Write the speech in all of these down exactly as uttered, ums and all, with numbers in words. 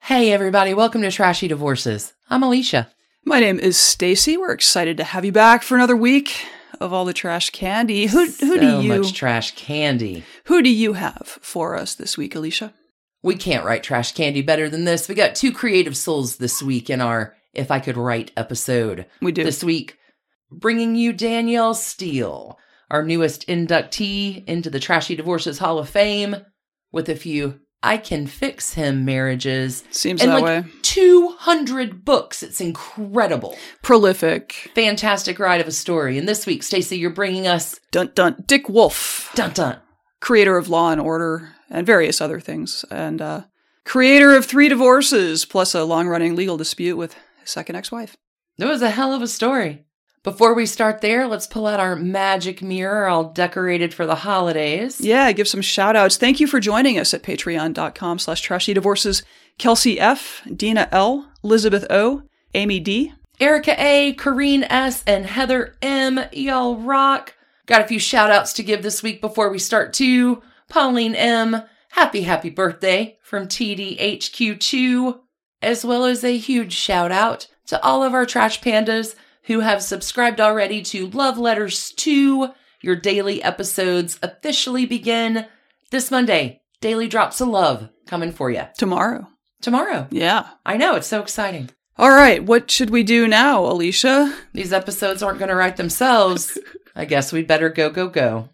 Hey everybody, welcome to Trashy Divorces. I'm Alicia. My name is Stacy. We're excited to have you back for another week of all the trash candy. Who who so do you much trash candy. Who do you have for us this week, Alicia? We can't write trash candy better than this. We got two creative souls this week in our If I Could Write episode. We do. This week, bringing you Danielle Steel, our newest inductee into the Trashy Divorces Hall of Fame, with a few I Can Fix Him marriages. Seems and that like way. two hundred books. It's incredible. Prolific. Fantastic ride of a story. And this week, Stacey, you're bringing us... Dun dun. Dick Wolf. Dun dun. Creator of Law and Order and various other things. And uh, creator of three divorces, plus a long-running legal dispute with his second ex-wife. It was a hell of a story. Before we start there, let's pull out our magic mirror all decorated for the holidays. Yeah, give some shout outs. Thank you for joining us at patreon.com slash trashy divorces. Kelsey F, Dina L, Elizabeth O, Amy D, Erica A, Corrine S, and Heather M. Y'all rock. Got a few shout outs to give this week before we start too. Pauline M, happy, happy birthday from T D H Q two, as well as a huge shout out to all of our trash pandas who have subscribed already to Love Letters two. Your daily episodes officially begin this Monday. Daily drops of love coming for you. Tomorrow. Tomorrow. Yeah. I know, it's so exciting. All right, what should we do now, Alicia? These episodes aren't going to write themselves. I guess we'd better go, go, go.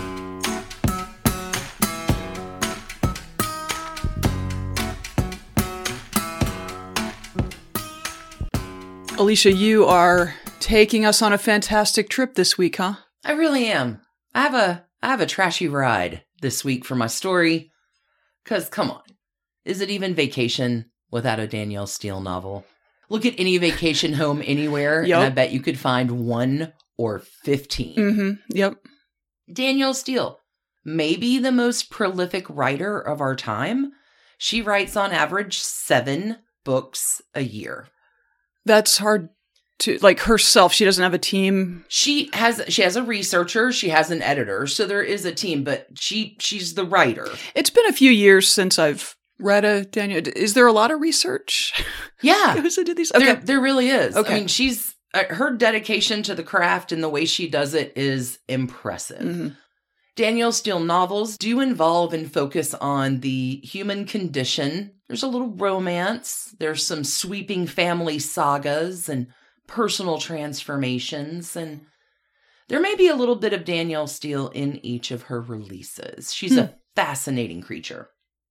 Alicia, you are taking us on a fantastic trip this week, huh? I really am. I have a I have a trashy ride this week for my story. Because, come on, is it even vacation without a Danielle Steel novel? Look at any vacation home anywhere, Yep. and I bet you could find one or fifteen. Mm-hmm. Yep. Danielle Steel, maybe the most prolific writer of our time. She writes on average seven books a year. That's hard to, like, herself. She doesn't have a team. She has she has a researcher, she has an editor, so there is a team, but she she's the writer. It's been a few years since I've read a Danielle. Is there a lot of research? Yeah. Goes into these? Okay. There, there really is. Okay. I mean, she's uh, her dedication to the craft and the way she does it is impressive. Mm-hmm. Danielle Steel novels do involve and focus on the human condition. There's a little romance. There's some sweeping family sagas and personal transformations. And there may be a little bit of Danielle Steel in each of her releases. She's Hmm. a fascinating creature.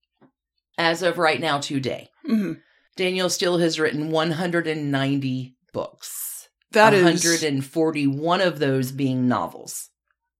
As of right now today, Mm-hmm. Danielle Steel has written one hundred ninety books. That is one hundred forty-one of those being novels.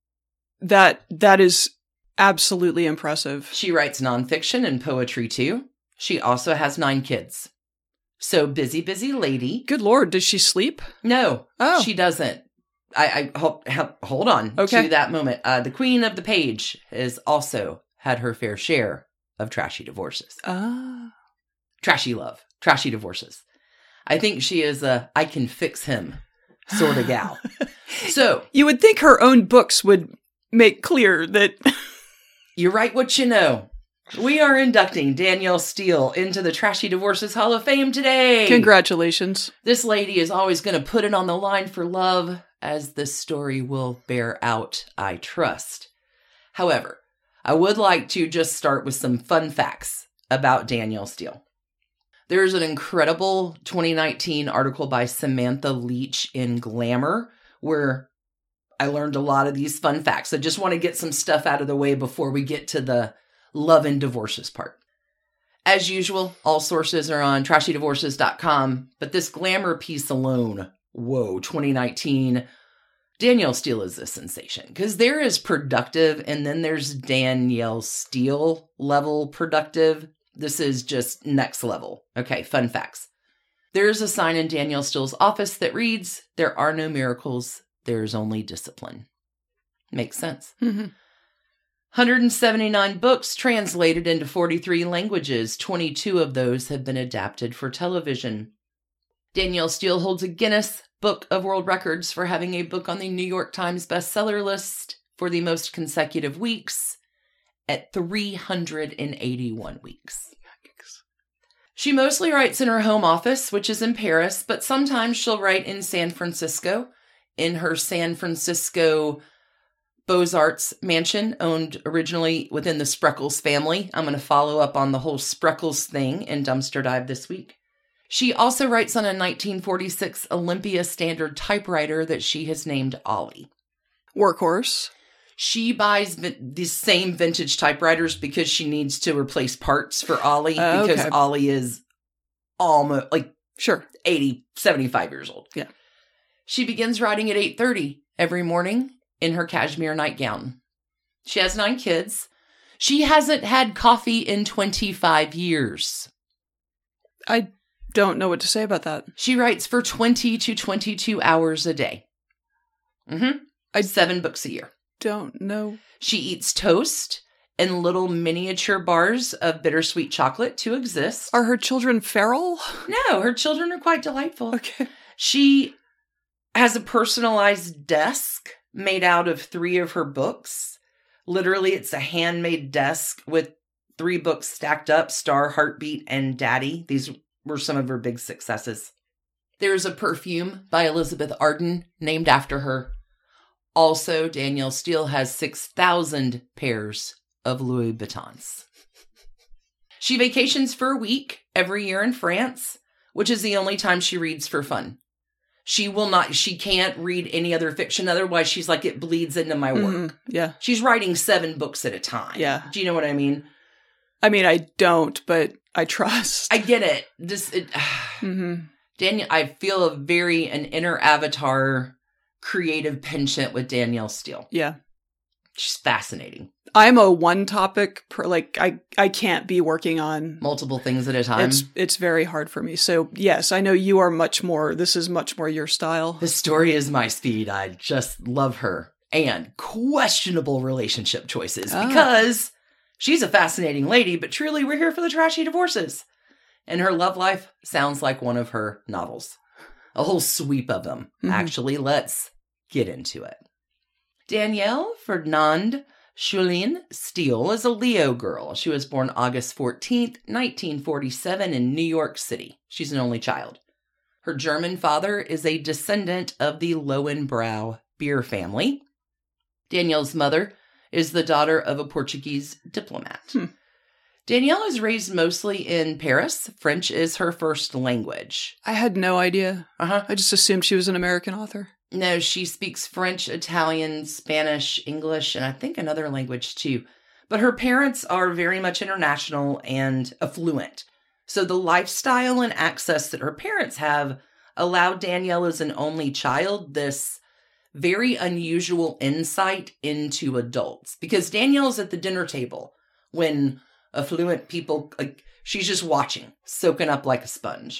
that that is absolutely impressive. She writes nonfiction and poetry too. She also has nine kids. So busy, busy lady. Good Lord, does she sleep? No, Oh. she doesn't. I, I hold, hold on Okay. to that moment. Uh, the queen of the page has also had her fair share of trashy divorces. Ah. Trashy love. Trashy divorces. I think she is a I can fix him sort of gal. So You would think her own books would make clear that. you write what you know. We are inducting Danielle Steel into the Trashy Divorces Hall of Fame today. Congratulations. This lady is always going to put it on the line for love, as this story will bear out, I trust. However, I would like to just start with some fun facts about Danielle Steel. There's an incredible twenty nineteen article by Samantha Leach in Glamour where I learned a lot of these fun facts. I just want to get some stuff out of the way before we get to the love and divorces part. As usual, all sources are on trashy divorces dot com, but this Glamour piece alone, whoa, twenty nineteen, Danielle Steel is a sensation because there is productive and then there's Danielle Steel level productive. This is just next level. Okay, fun facts. There's a sign in Danielle Steel's office that reads, "There are no miracles, there's only discipline." Makes sense. Mm-hmm. one hundred seventy-nine books translated into forty-three languages. twenty-two of those have been adapted for television. Danielle Steel holds a Guinness Book of World Records for having a book on the New York Times bestseller list for the most consecutive weeks at three hundred eighty-one weeks. She mostly writes in her home office, which is in Paris, but sometimes she'll write in San Francisco, in her San Francisco Beaux-Arts mansion, owned originally within the Spreckles family. I'm going to follow up on the whole Spreckles thing in Dumpster Dive this week. She also writes on a nineteen forty-six Olympia Standard typewriter that she has named Ollie. Workhorse. She buys vi- these same vintage typewriters because she needs to replace parts for Ollie, Uh, because okay. Ollie is almost like Sure. eighty, seventy-five years old. Yeah. She begins writing at eight thirty every morning in her cashmere nightgown. She has nine kids. She hasn't had coffee in twenty-five years. I don't know what to say about that. She writes for twenty to twenty-two hours a day. Mm-hmm. I- Seven books a year. Don't know. She eats toast and little miniature bars of bittersweet chocolate to exist. Are her children feral? No, her children are quite delightful. Okay. She has a personalized desk made out of three of her books. Literally, it's a handmade desk with three books stacked up, Star, Heartbeat, and Daddy. These were some of her big successes. There's a perfume by Elizabeth Arden named after her. Also, Danielle Steele has six thousand pairs of Louis Vuittons. She vacations for a week every year in France, which is the only time she reads for fun. She will not, she can't read any other fiction. Otherwise, she's like, it bleeds into my work. Mhm. Yeah. She's writing seven books at a time. Yeah. Do you know what I mean? I mean, I don't, but I trust. I get it. This, it, mm-hmm. Danielle, I feel a very, an inner avatar creative penchant with Danielle Steele. Yeah. She's fascinating. I'm a one topic, per, like, I, I can't be working on Multiple things at a time. It's it's very hard for me. So, yes, I know you are much more, this is much more your style. The story is my speed. I just love her. And questionable relationship choices Ah. because she's a fascinating lady, but truly we're here for the trashy divorces. And her love life sounds like one of her novels. A whole sweep of them. Mhm. Actually, let's get into it. Danielle Fernande Julien Steele is a Leo girl. She was born August fourteenth, nineteen forty-seven in New York City. She's an only child. Her German father is a descendant of the Lowenbrau beer family. Danielle's mother is the daughter of a Portuguese diplomat. Hmm. Danielle is raised mostly in Paris. French is her first language. I had no idea. Uh-huh. I just assumed she was an American author. No, she speaks French, Italian, Spanish, English, and I think another language too. But her parents are very much international and affluent. So the lifestyle and access that her parents have allowed Danielle as an only child this very unusual insight into adults. Because Danielle's at the dinner table when affluent people, like, she's just watching, soaking up like a sponge.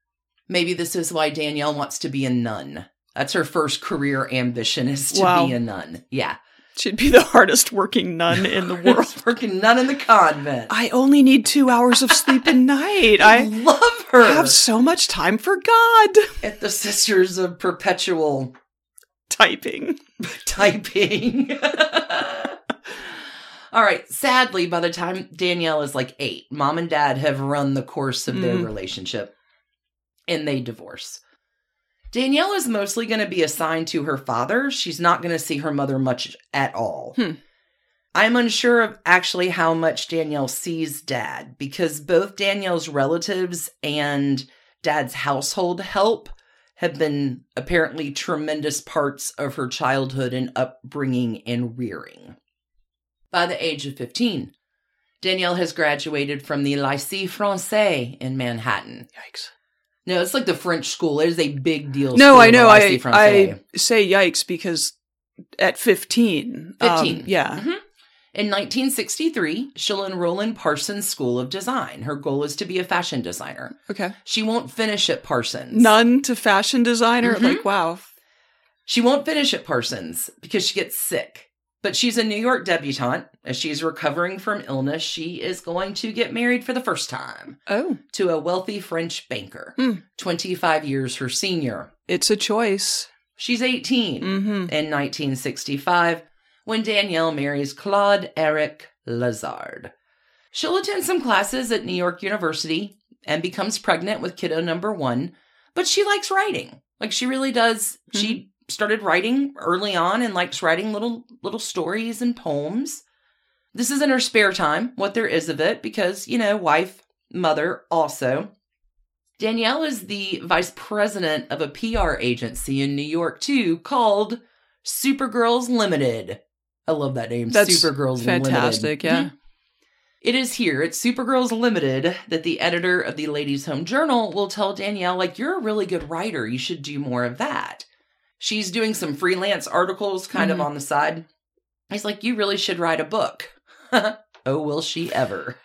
Maybe this is why Danielle wants to be a nun. That's her first career ambition, is to Wow. be a nun. Yeah. She'd be the hardest working nun in the world. Working nun in the convent. I only need two hours of sleep a night. I I love her. have so much time for God. At the Sisters of Perpetual Typing. Typing. All right. Sadly, by the time Danielle is like eight, mom and dad have run the course of their Mm. relationship and they divorce. Danielle is mostly going to be assigned to her father. She's not going to see her mother much at all. Hmm. I'm unsure of actually how much Danielle sees dad, because both Danielle's relatives and dad's household help have been apparently tremendous parts of her childhood and upbringing and rearing. By the age of fifteen, Danielle has graduated from the Lycée Français in Manhattan. Yikes. No, it's like the French school. It is a big deal. No, school, I know. the I, Lycée Français. I say yikes because at fifteen. fifteen. Um, yeah. Mhm. In nineteen sixty-three, she'll enroll in Parsons School of Design. Her goal is to be a fashion designer. Okay. She won't finish at Parsons. Nun to fashion designer. Mhm. Like, wow. She won't finish at Parsons because she gets sick. But she's a New York debutante. As she's recovering from illness, she is going to get married for the first time Oh, to a wealthy French banker, Hmm. twenty-five years her senior. it's a choice. She's eighteen Mm-hmm. in nineteen sixty-five when Danielle marries Claude Eric Lazard. She'll attend some classes at New York University, and becomes pregnant with kiddo number one, but she likes writing. Like, she really does. Mm-hmm. She started writing early on and likes writing little little stories and poems. This is in her spare time, what there is of it, because, you know, wife, mother also. Danielle is the vice president of a P R agency in New York, too, called Supergirls Limited. I love that name, That's Supergirls fantastic, Limited. Fantastic, yeah. Mm-hmm. It is here at Supergirls Limited that the editor of the Ladies' Home Journal will tell Danielle, like, you're a really good writer. You should do more of that. She's doing some freelance articles kind mm-hmm. of on the side. He's like, you really should write a book. Oh, will she ever?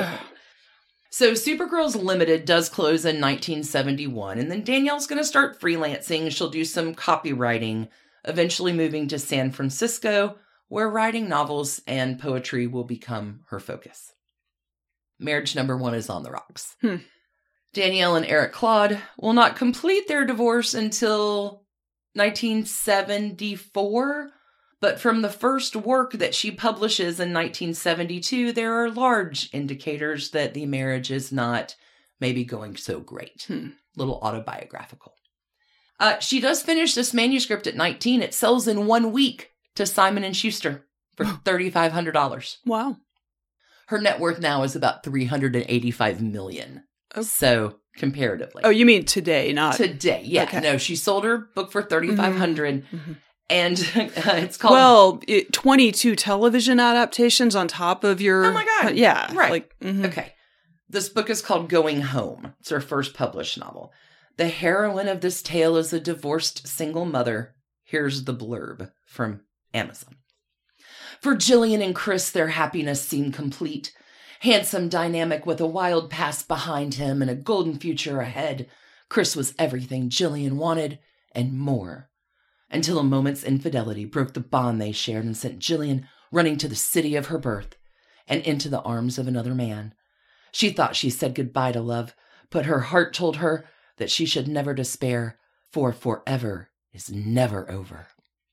So Supergirls Limited does close in nineteen seventy-one, and then Danielle's going to start freelancing. She'll do some copywriting, eventually moving to San Francisco, where writing novels and poetry will become her focus. Marriage number one is on the rocks. Hmm. Danielle and Eric Claude will not complete their divorce until nineteen seventy-four, but from the first work that she publishes in nineteen seventy-two, there are large indicators that the marriage is not maybe going so great. Hmm. Little autobiographical. Uh, she does finish this manuscript at nineteen. It sells in one week to Simon and Schuster for three thousand five hundred dollars. Wow. Her net worth now is about three hundred eighty-five million dollars. Oh. So comparatively. Oh, you mean today, not today? Yeah. Okay. No, she sold her book for thirty-five hundred dollars. Mm-hmm. And uh, it's called... Well, it, twenty-two television adaptations on top of your... Oh my God. Uh, yeah. Right. Like, mm-hmm. Okay. This book is called Going Home. It's her first published novel. The heroine of this tale is a divorced single mother. Here's the blurb from Amazon. For Jillian and Chris, their happiness seemed complete. Handsome, dynamic, with a wild past behind him and a golden future ahead. Chris was everything Jillian wanted and more. Until a moment's infidelity broke the bond they shared and sent Jillian running to the city of her birth and into the arms of another man. She thought she said goodbye to love, but her heart told her that she should never despair, for forever is never over.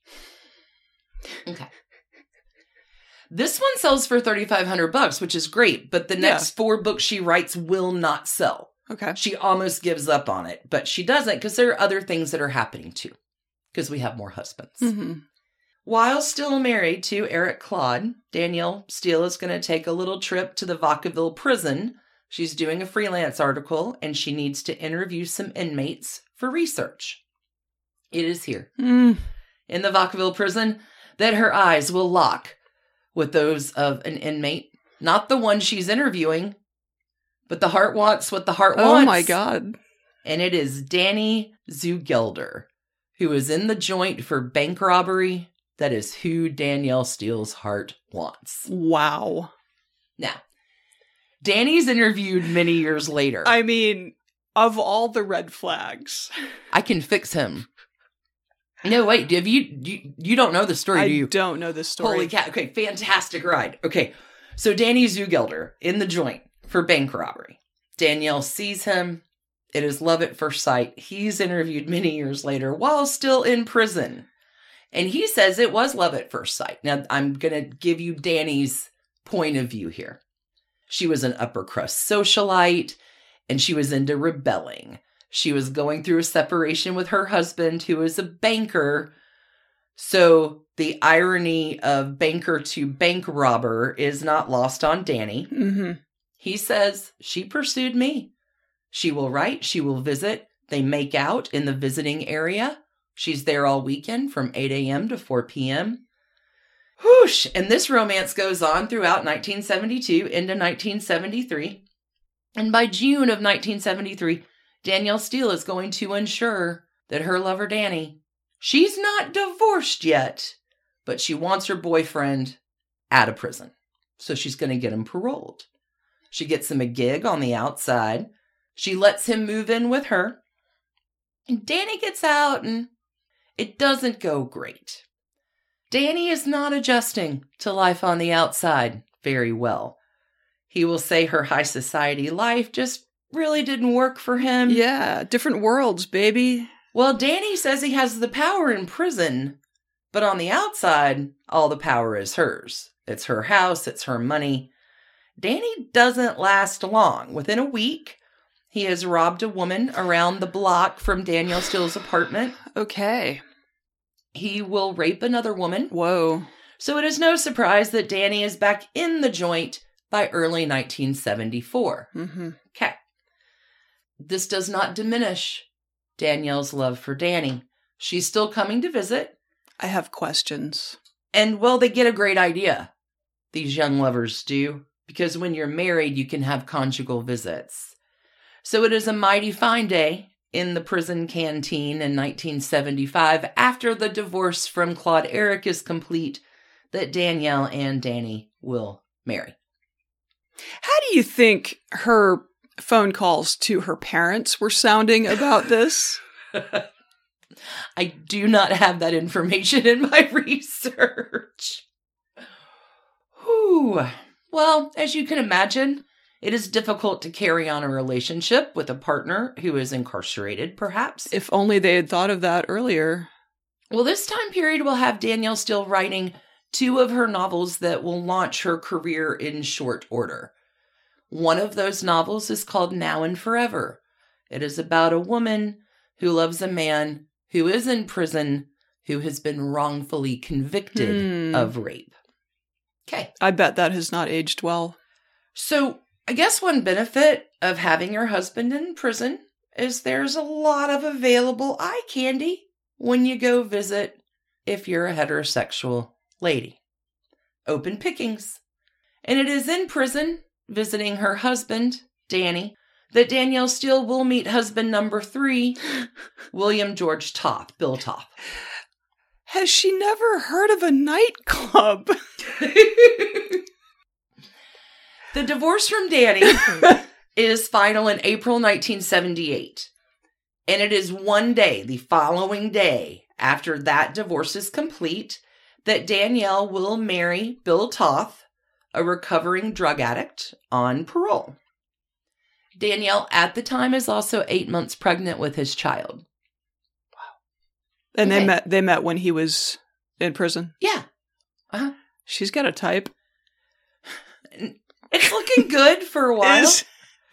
Okay. This one sells for thirty-five hundred bucks, which is great, but the next yeah. four books she writes will not sell. Okay. She almost gives up on it, but she doesn't because there are other things that are happening too, because we have more husbands. Mm-hmm. While still married to Eric Claude, Danielle Steel is going to take a little trip to the Vacaville prison. She's doing a freelance article, and she needs to interview some inmates for research. It is here, mm. in the Vacaville prison, that her eyes will lock with those of an inmate. Not the one she's interviewing, but the heart wants what the heart oh wants. Oh my God. And it is Danny Zugelder, who is in the joint for bank robbery. That is who Danielle Steele's heart wants. Wow. Now, Danny's interviewed many years later. I mean, of all the red flags. I can fix him. No, wait, have you, you, you don't know the story, I do you? I don't know this story. Holy cat. Okay, fantastic ride. Okay, so Danny Zugelder in the joint for bank robbery. Danielle sees him. It is love at first sight. He's interviewed many years later while still in prison. And he says it was love at first sight. Now, I'm going to give you Danny's point of view here. She was an upper crust socialite, and she was into rebelling. She was going through a separation with her husband, who is a banker. So the irony of banker to bank robber is not lost on Danny. Mm-hmm. He says, she pursued me. She will write. She will visit. They make out in the visiting area. She's there all weekend from eight a.m. to four p.m. Whoosh! And this romance goes on throughout nineteen seventy-two into nineteen seventy-three. And by June of nineteen seventy-three, Danielle Steel is going to ensure that her lover, Danny, she's not divorced yet, but she wants her boyfriend out of prison. So she's going to get him paroled. She gets him a gig on the outside. She lets him move in with her. And Danny gets out, and it doesn't go great. Danny is not adjusting to life on the outside very well. He will say her high society life just really didn't work for him. Yeah, different worlds, baby. Well, Danny says he has the power in prison, but on the outside, all the power is hers. It's her house, it's her money. Danny doesn't last long. Within a week, He has robbed a woman around the block from Danielle Steele's apartment. Okay. He will rape another woman. Whoa. So it is no surprise that Danny is back in the joint by early nineteen seventy-four. Mm-hmm. Okay. This does not diminish Danielle's love for Danny. She's still coming to visit. I have questions. And, well, they get a great idea. These young lovers do. Because when you're married, you can have conjugal visits. So it is a mighty fine day in the prison canteen in nineteen seventy-five, after the divorce from Claude Eric is complete, that Danielle and Danny will marry. How do you think her phone calls to her parents were sounding about this? I do not have that information in my research. Whew. Well, as you can imagine, it is difficult to carry on a relationship with a partner who is incarcerated, perhaps. If only they had thought of that earlier. Well, this time period will have Danielle Steel writing two of her novels that will launch her career in short order. One of those novels is called Now and Forever. It is about a woman who loves a man who is in prison, who has been wrongfully convicted Hmm. of rape. Okay. I bet that has not aged well. So I guess one benefit of having your husband in prison is there's a lot of available eye candy when you go visit if you're a heterosexual lady. Open pickings. And it is in prison, visiting her husband, Danny, that Danielle Steel will meet husband number three, William George Toth, Bill Toth. Has she never heard of a nightclub? The divorce from Danny is final in April nineteen seventy-eight. And it is one day, the following day, after that divorce is complete, that Danielle will marry Bill Toth, a recovering drug addict, on parole. Danielle, at the time, is also eight months pregnant with his child. And Okay. they met they met when he was in prison. Yeah. Uh-huh. She's got a type. It's looking good for a while. Is-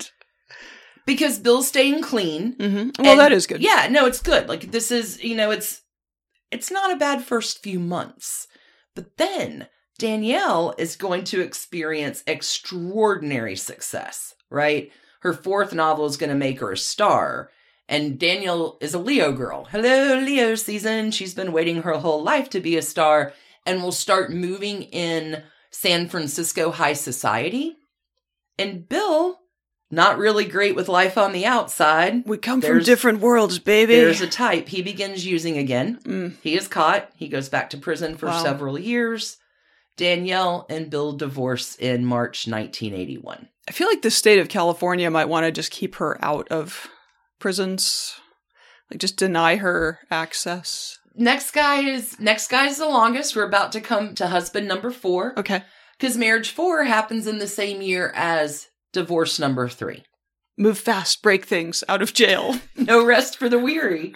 Because Bill's staying clean. Mm-hmm. Well, And- that is good. Yeah, no, it's good. Like, this is, you know, it's it's not a bad first few months. But then Danielle is going to experience extraordinary success, right? Her fourth novel is going to make her a star. And Danielle is a Leo girl. Hello, Leo season. She's been waiting her whole life to be a star and will start moving in San Francisco high society. And Bill, not really great with life on the outside. We come from There's- different worlds, baby. There's a type. He begins using again. Mm. He is caught. He goes back to prison for Wow. several years. Danielle and Bill divorce in March nineteen eighty-one. I feel like the state of California might want to just keep her out of prisons. Like, just deny her access. Next guy is next guy is the longest. We're about to come to husband number four. Okay. Because marriage four happens in the same year as divorce number three. Move fast, break things, out of jail. No rest for the weary.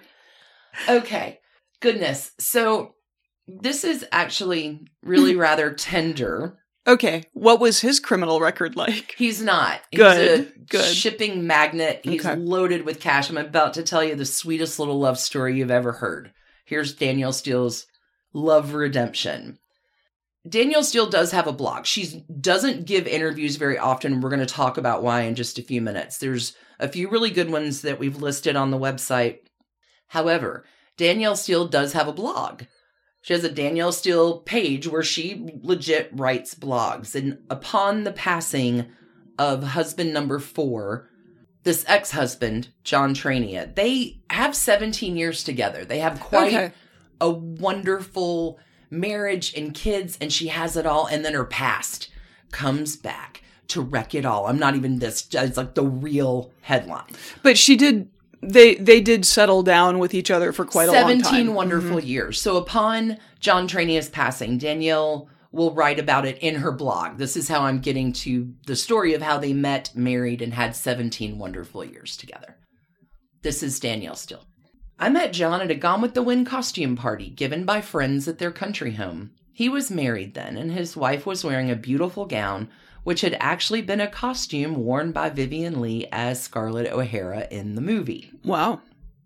Okay. Goodness. So this is actually really rather tender. Okay. What was his criminal record like? He's not. He's Good, a good. shipping magnate. He's Okay. loaded with cash. I'm about to tell you the sweetest little love story you've ever heard. Here's Danielle Steele's love redemption. Danielle Steel does have a blog. She doesn't give interviews very often. We're going to talk about why in just a few minutes. There's a few really good ones that we've listed on the website. However, Danielle Steel does have a blog. She has a Danielle Steel page where she legit writes blogs. And upon the passing of husband number four, this ex-husband, John Trania, they have seventeen years together. They have quite Okay. a wonderful marriage and kids, and she has it all. And then her past comes back to wreck it all. I'm not even this. It's like the real headline. But she did, they they did settle down with each other for quite a long time. seventeen wonderful years. So upon John Trania's passing, Danielle will write about it in her blog. This is how I'm getting to the story of how they met, married, and had seventeen wonderful years together. This is Danielle Steel. I met John at a Gone with the Wind costume party given by friends at their country home. He was married then, and his wife was wearing a beautiful gown which had actually been a costume worn by Vivien Leigh as Scarlett O'Hara in the movie. Wow.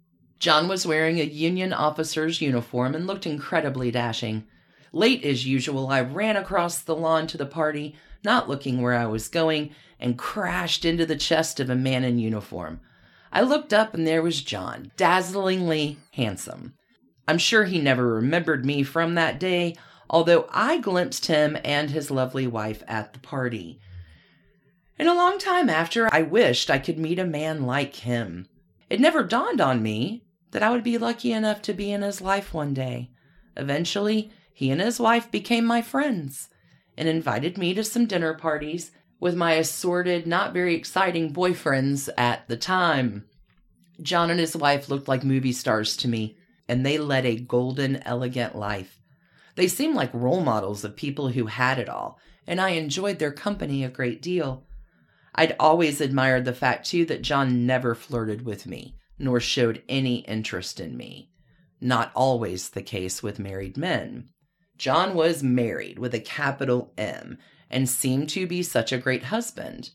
John was wearing a Union officer's uniform and looked incredibly dashing. Late as usual, I ran across the lawn to the party, not looking where I was going, and crashed into the chest of a man in uniform. I looked up and there was John, dazzlingly handsome. I'm sure he never remembered me from that day, although I glimpsed him and his lovely wife at the party. And a long time after, I wished I could meet a man like him. It never dawned on me that I would be lucky enough to be in his life one day. Eventually, he and his wife became my friends and invited me to some dinner parties with my assorted, not very exciting boyfriends at the time. John and his wife looked like movie stars to me, and they led a golden, elegant life. They seemed like role models of people who had it all, and I enjoyed their company a great deal. I'd always admired the fact, too, that John never flirted with me, nor showed any interest in me. Not always the case with married men. John was married with a capital M, and seemed to be such a great husband.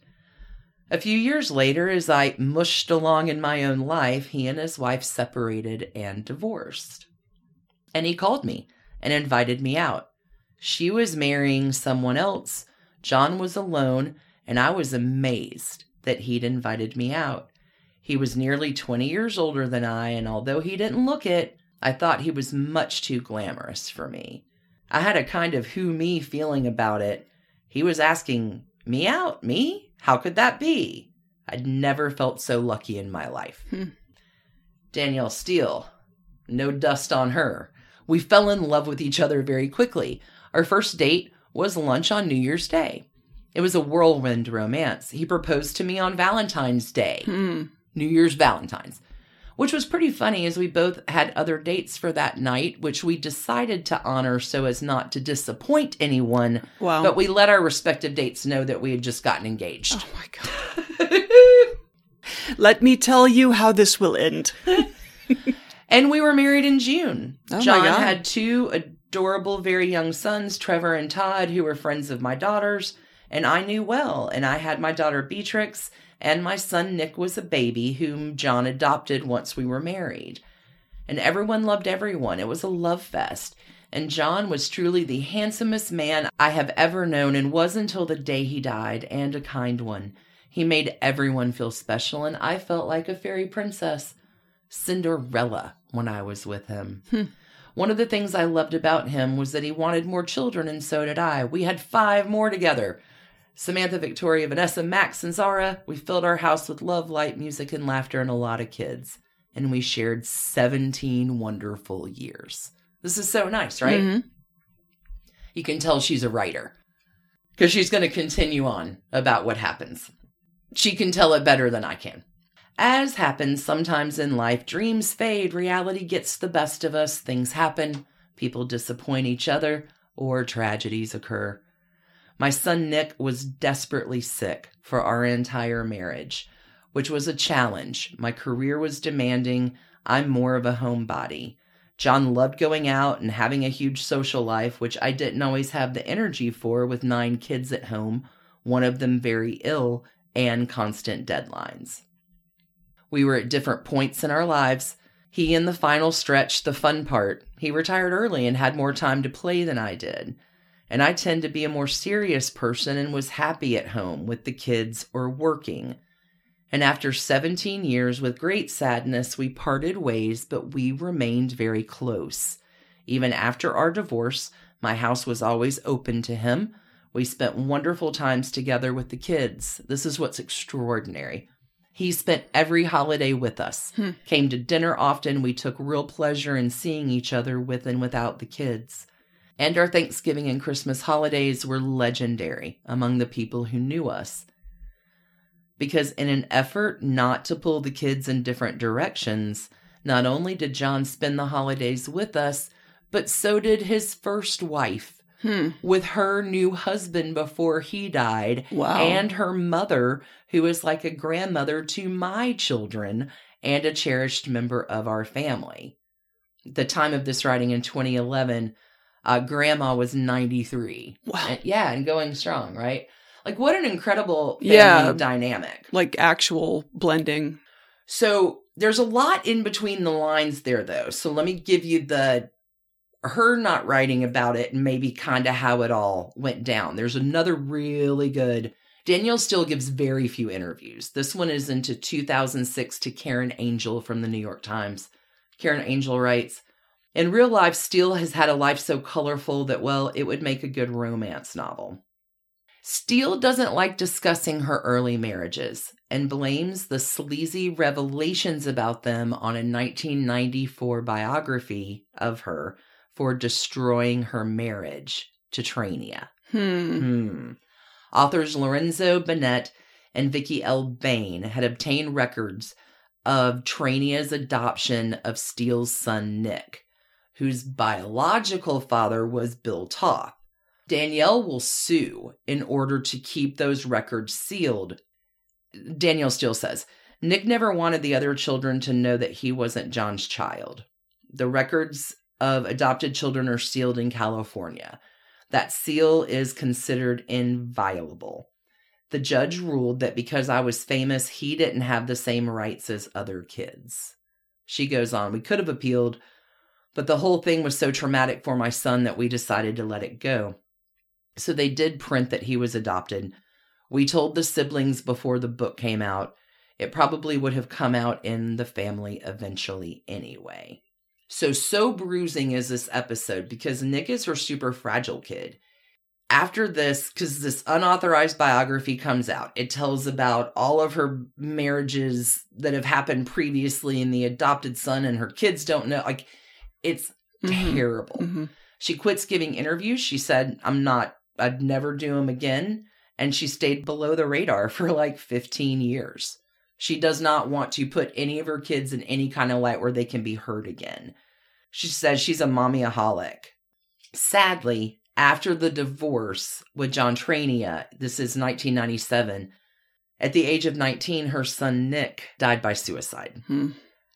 A few years later, as I mushed along in my own life, he and his wife separated and divorced. And he called me and invited me out. She was marrying someone else. John was alone, and I was amazed that he'd invited me out. He was nearly twenty years older than I, and although he didn't look it, I thought he was much too glamorous for me. I had a kind of who-me feeling about it. He was asking, me out? Me? How could that be? I'd never felt so lucky in my life. Hmm. Danielle Steele. No dust on her. We fell in love with each other very quickly. Our first date was lunch on New Year's Day. It was a whirlwind romance. He proposed to me on Valentine's Day. Hmm. New Year's Valentine's. Which was pretty funny as we both had other dates for that night, which we decided to honor so as not to disappoint anyone. Wow. But we let our respective dates know that we had just gotten engaged. Oh my God. Let me tell you how this will end. And we were married in June. Oh my John God. had two adorable, very young sons, Trevor and Todd, who were friends of my daughters, and I knew well. And I had my daughter Beatrix, and my son Nick was a baby whom John adopted once we were married. And everyone loved everyone. It was a love fest. And John was truly the handsomest man I have ever known, and was until the day he died, and a kind one. He made everyone feel special, and I felt like a fairy princess, Cinderella, when I was with him. Hmm. One of the things I loved about him was that he wanted more children, and so did I. We had five more together. Samantha, Victoria, Vanessa, Max, and Zara. We filled our house with love, light, music, and laughter, and a lot of kids. And we shared seventeen wonderful years. This is so nice, right? Mm-hmm. You can tell she's a writer, because she's going to continue on about what happens. She can tell it better than I can. As happens sometimes in life, dreams fade, reality gets the best of us, things happen, people disappoint each other, or tragedies occur. My son Nick was desperately sick for our entire marriage, which was a challenge. My career was demanding. I'm more of a homebody. John loved going out and having a huge social life, which I didn't always have the energy for with nine kids at home, one of them very ill, and constant deadlines. We were at different points in our lives. He in the final stretch, the fun part. He retired early and had more time to play than I did. And I tend to be a more serious person and was happy at home with the kids or working. And after seventeen years with great sadness, we parted ways, but we remained very close. Even after our divorce, my house was always open to him. We spent wonderful times together with the kids. This is what's extraordinary. He spent every holiday with us, Hmm. came to dinner often. We took real pleasure in seeing each other with and without the kids. And our Thanksgiving and Christmas holidays were legendary among the people who knew us. Because in an effort not to pull the kids in different directions, not only did John spend the holidays with us, but so did his first wife, Hmm. with her new husband before he died, Wow. and her mother, who is like a grandmother to my children and a cherished member of our family. At the time of this writing in twenty eleven, uh, Grandma was ninety-three. Wow. And, yeah, and going strong, right? Like, what an incredible family Yeah. dynamic. Like actual blending. So there's a lot in between the lines there, though. So let me give you the her not writing about it and maybe kind of how it all went down. There's another really good. Danielle Steel gives very few interviews. This one is into two thousand six to Karen Angel from the New York Times. Karen Angel writes, in real life, Steel has had a life so colorful that, well, it would make a good romance novel. Steel doesn't like discussing her early marriages and blames the sleazy revelations about them on a nineteen ninety-four biography of her for destroying her marriage to Trania. Hmm. Hmm. Authors Lorenzo Bennett and Vicky L. Bain had obtained records of Trania's adoption of Steele's son Nick, whose biological father was Bill Toth. Danielle will sue in order to keep those records sealed. Danielle Steel says, Nick never wanted the other children to know that he wasn't John's child. The records of adopted children are sealed in California. That seal is considered inviolable. The judge ruled that because I was famous, he didn't have the same rights as other kids. She goes on, we could have appealed, but the whole thing was so traumatic for my son that we decided to let it go. So they did print that he was adopted. We told the siblings before the book came out. It probably would have come out in the family eventually anyway. So, so bruising is this episode because Nick is her super fragile kid. After this, because this unauthorized biography comes out, it tells about all of her marriages that have happened previously and the adopted son and her kids don't know. Like, it's Mm-hmm. terrible. Mm-hmm. She quits giving interviews. She said, I'm not, I'd never do them again. And she stayed below the radar for like fifteen years. She does not want to put any of her kids in any kind of light where they can be heard again. She says she's a mommyaholic. Sadly, after the divorce with John Trania, this is nineteen ninety-seven, at the age of nineteen, her son Nick died by suicide. Hmm.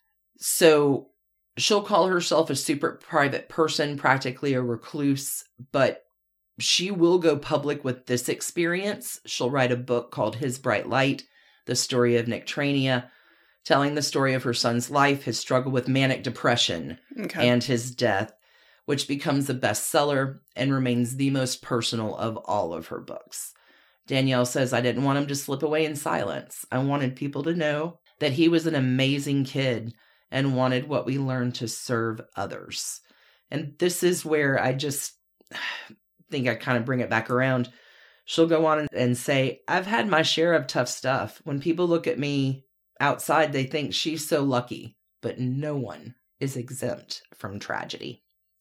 So she'll call herself a super private person, practically a recluse, but she will go public with this experience. She'll write a book called His Bright Light, the story of Nick Trania, telling the story of her son's life, his struggle with manic depression, Okay. and his death, which becomes a bestseller and remains the most personal of all of her books. Danielle says, I didn't want him to slip away in silence. I wanted people to know that he was an amazing kid and wanted what we learned to serve others. And this is where I just think I kind of bring it back around. She'll go on and say, I've had my share of tough stuff. When people look at me outside, they think she's so lucky, but no one is exempt from tragedy.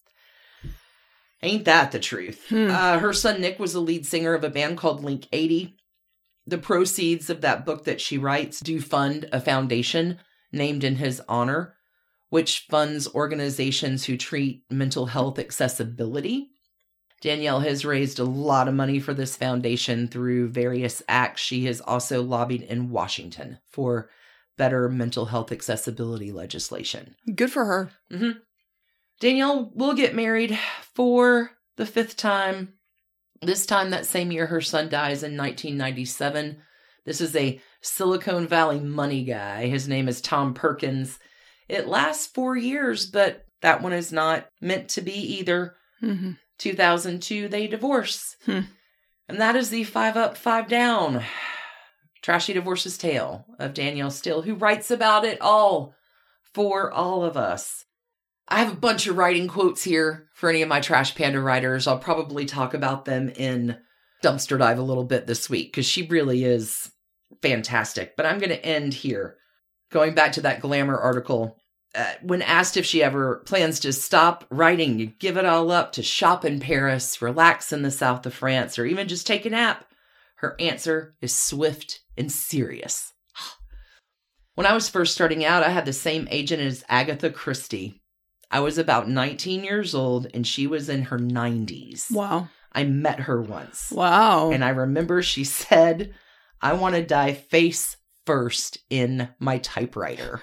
Ain't that the truth? Hmm. Uh, her son Nick was the lead singer of a band called Link eighty. The proceeds of that book that she writes do fund a foundation named in his honor, which funds organizations who treat mental health accessibility. Danielle has raised a lot of money for this foundation through various acts. She has also lobbied in Washington for better mental health accessibility legislation. Good for her. Mm-hmm. Danielle will get married for the fifth time. This time that same year, her son dies in nineteen ninety-seven. This is a Silicon Valley money guy. His name is Tom Perkins. It lasts four years, but that one is not meant to be either. Mm-hmm. two thousand two, they divorce. Hmm. And that is the five up, five down. Trashy divorce's tale of Danielle Steel, who writes about it all for all of us. I have a bunch of writing quotes here for any of my Trash Panda writers. I'll probably talk about them in Dumpster Dive a little bit this week because she really is fantastic. But I'm going to end here. Going back to that Glamour article, uh, when asked if she ever plans to stop writing, you give it all up to shop in Paris, relax in the south of France, or even just take a nap, her answer is swift and serious. When I was first starting out, I had the same agent as Agatha Christie. I was about nineteen years old and she was in her nineties. Wow. I met her once. Wow. And I remember she said, I want to die face first in my typewriter.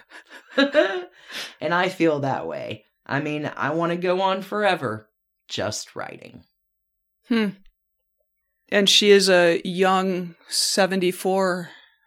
And I feel that way. I mean, I want to go on forever just writing. Hmm. And she is a young seventy-four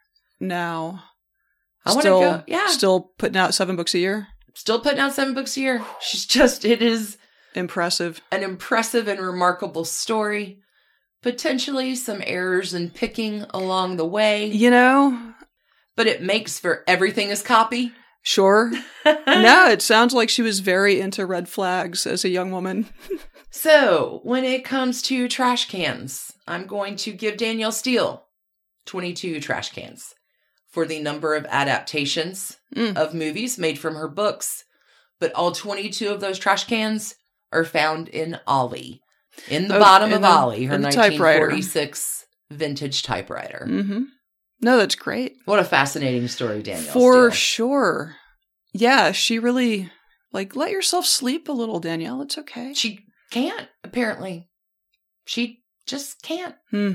now. I want to Still, go. Yeah. Still putting out seven books a year. Still putting out seven books a year. She's just, it is Impressive. an impressive and remarkable story. Potentially some errors in picking along the way. You know? But it makes for everything is copy. Sure. No, it sounds like she was very into red flags as a young woman. So, when it comes to trash cans, I'm going to give Danielle Steele twenty-two trash cans for the number of adaptations Mm. of movies made from her books. But all twenty-two of those trash cans are found in Ollie. In the Oh, bottom in of the- Ollie, her in the nineteen typewriter. forty-six vintage typewriter. Mm-hmm. No, that's great. What a fascinating story, Danielle For Steele. sure. Yeah, she really, like, let yourself sleep a little, Danielle. It's okay. She can't, apparently. She just can't. Hmm.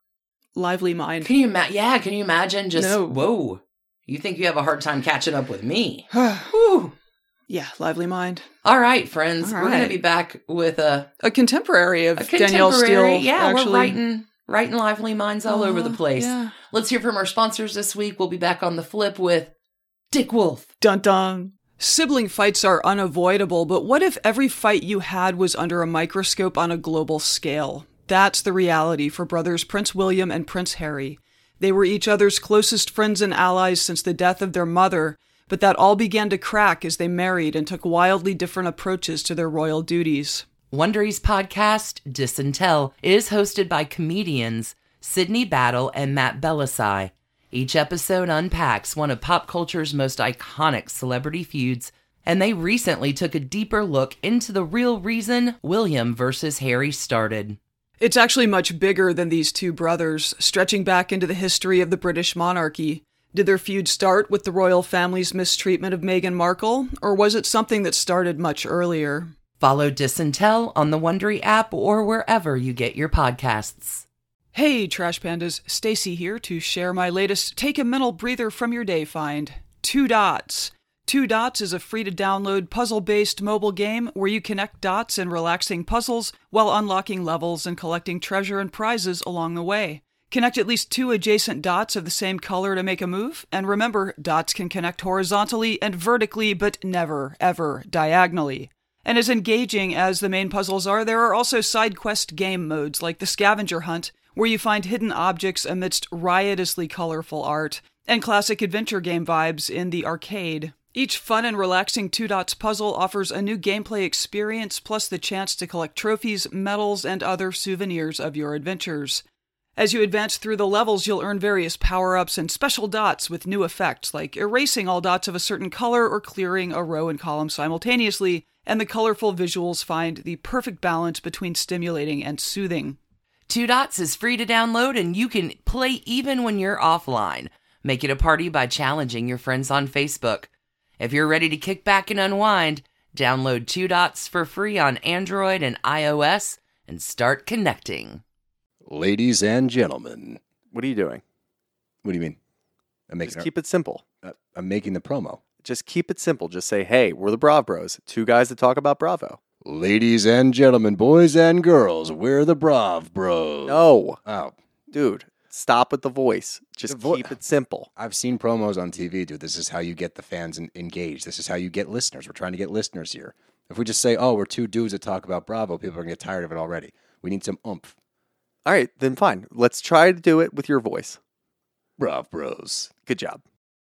Lively mind. Can you imagine? Yeah, can you imagine just, No. whoa, you think you have a hard time catching up with me? Whew. Yeah, lively mind. All right, friends. All We're going right. to be back with a, A contemporary of a Danielle contemporary. Steele. Yeah, actually. we're writing, writing lively minds all over the Uh, place. Yeah. Let's hear from our sponsors this week. We'll be back on the flip with Dick Wolf. Dun dun. Sibling fights are unavoidable, but what if every fight you had was under a microscope on a global scale? That's the reality for brothers Prince William and Prince Harry. They were each other's closest friends and allies since the death of their mother, but that all began to crack as they married and took wildly different approaches to their royal duties. Wondery's podcast, Disintel, is hosted by comedians Sydney Battle and Matt Belisai. Each episode unpacks one of pop culture's most iconic celebrity feuds, and they recently took a deeper look into the real reason William versus Harry started. It's actually much bigger than these two brothers, stretching back into the history of the British monarchy. Did their feud start with the royal family's mistreatment of Meghan Markle, or was it something that started much earlier? Follow Disintel on the Wondery app or wherever you get your podcasts. Hey, Trash Pandas, Stacy here to share my latest Take a Mental Breather from Your Day find, Two Dots. Two Dots is a free-to-download puzzle-based mobile game where you connect dots in relaxing puzzles while unlocking levels and collecting treasure and prizes along the way. Connect at least two adjacent dots of the same color to make a move, and remember, dots can connect horizontally and vertically, but never, ever diagonally. And as engaging as the main puzzles are, there are also side quest game modes like the Scavenger Hunt, where you find hidden objects amidst riotously colorful art, and classic adventure game vibes in the arcade. Each fun and relaxing Two Dots puzzle offers a new gameplay experience, plus the chance to collect trophies, medals, and other souvenirs of your adventures. As you advance through the levels, you'll earn various power-ups and special dots with new effects, like erasing all dots of a certain color or clearing a row and column simultaneously, and the colorful visuals find the perfect balance between stimulating and soothing. Two Dots is free to download and you can play even when you're offline. Make it a party by challenging your friends on Facebook. If you're ready to kick back and unwind, download Two Dots for free on Android and iOS and start connecting. Ladies and gentlemen. What are you doing? What do you mean? I'm making, Just keep it simple. a, uh, I'm making the promo. Just keep it simple. Just say, hey, we're the Brav Bros. Two guys that talk about Bravo. Ladies and gentlemen, boys and girls, we're the Brav Bros. No. Oh, Dude, stop with the voice. Just The vo- keep it simple. I've seen promos on T V, dude. This is how you get the fans en- engaged. This is how you get listeners. We're trying to get listeners here. If we just say, oh, we're two dudes that talk about Bravo, people are going to get tired of it already. We need some oomph. All right, then fine. Let's try to do it with your voice. Brav Bros. Good job.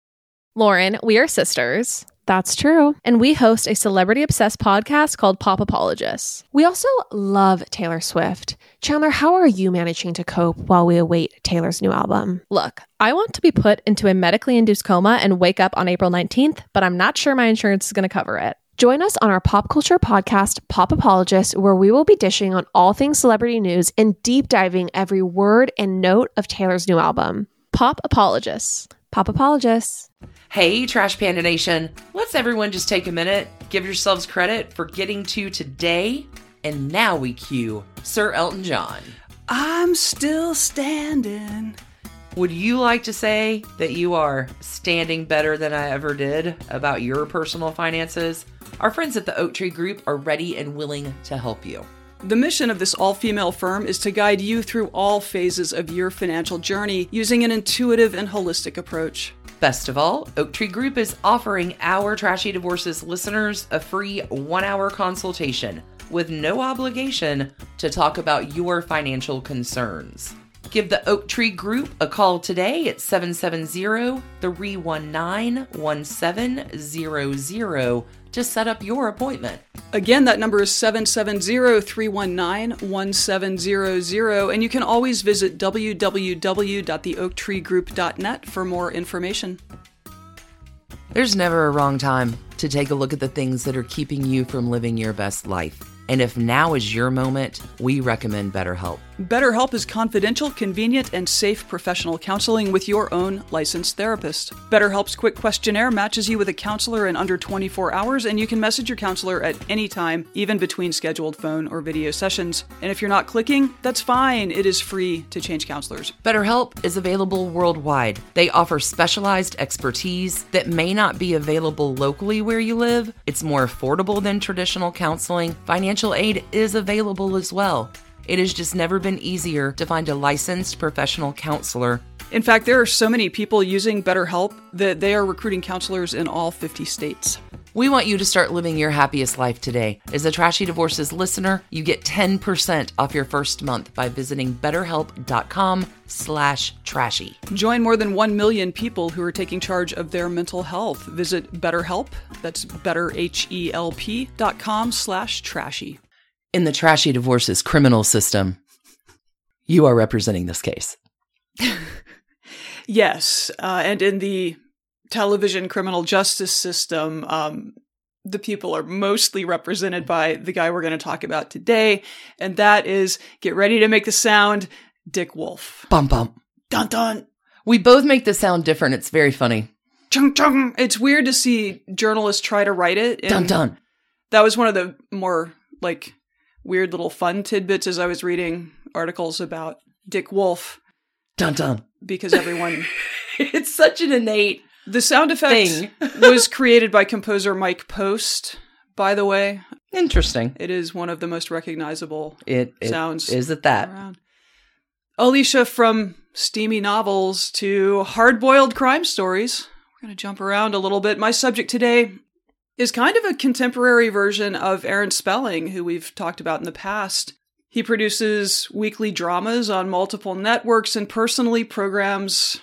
Lauren, we are sisters. That's true. And we host a celebrity-obsessed podcast called Pop Apologists. We also love Taylor Swift. Chandler, how are you managing to cope while we await Taylor's new album? Look, I want to be put into a medically induced coma and wake up on April nineteenth, but I'm not sure my insurance is going to cover it. Join us on our pop culture podcast, Pop Apologists, where we will be dishing on all things celebrity news and deep diving every word and note of Taylor's new album. Pop Apologists. Pop Apologists. Hey, Trash Panda Nation. Let's everyone just take a minute, give yourselves credit for getting to today, and now we cue Sir Elton John. I'm still standing. Would you like to say that you are standing better than I ever did about your personal finances? Our friends at the Oak Tree Group are ready and willing to help you. The mission of this all-female firm is to guide you through all phases of your financial journey using an intuitive and holistic approach. Best of all, Oaktree Group is offering our Trashy Divorces listeners a free one-hour consultation with no obligation to talk about your financial concerns. Give the Oaktree Group a call today at seven seven zero, three one nine, one seven zero zero to set up your appointment. Again, that number is seven seven zero, three one nine, one seven zero zero, and you can always visit w w w dot the oak tree group dot net for more information. There's never a wrong time to take a look at the things that are keeping you from living your best life. And if now is your moment, we recommend BetterHelp. BetterHelp is confidential, convenient, and safe professional counseling with your own licensed therapist. BetterHelp's quick questionnaire matches you with a counselor in under twenty-four hours, and you can message your counselor at any time, even between scheduled phone or video sessions. And if you're not clicking, that's fine. It is free to change counselors. BetterHelp is available worldwide. They offer specialized expertise that may not be available locally where you live. It's more affordable than traditional counseling. Financial aid is available as well. It has just never been easier to find a licensed professional counselor. In fact, there are so many people using BetterHelp that they are recruiting counselors in all fifty states. We want you to start living your happiest life today. As a Trashy Divorces listener, you get ten percent off your first month by visiting betterhelp.com slash trashy. Join more than one million people who are taking charge of their mental health. Visit BetterHelp, that's betterhelp dot com slash trashy. In the Trashy Divorces criminal system, you are representing this case. Yes, uh, and in the television criminal justice system, um, the people are mostly represented by the guy we're going to talk about today, and that is, get ready to make the sound, Dick Wolf. Bum bum. Dun dun. We both make the sound different. It's very funny. Chung chung. It's weird to see journalists try to write it. Dun dun. That was one of the more, like, weird little fun tidbits as I was reading articles about Dick Wolf. Dun dun. Because everyone... It's such an innate The sound effect thing. was created by composer Mike Post, by the way. Interesting. It is one of the most recognizable It, it sounds is it that. around. Alicia, from steamy novels to hard-boiled crime stories. We're going to jump around a little bit. My subject today is kind of a contemporary version of Aaron Spelling, who we've talked about in the past. He produces weekly dramas on multiple networks and personally programs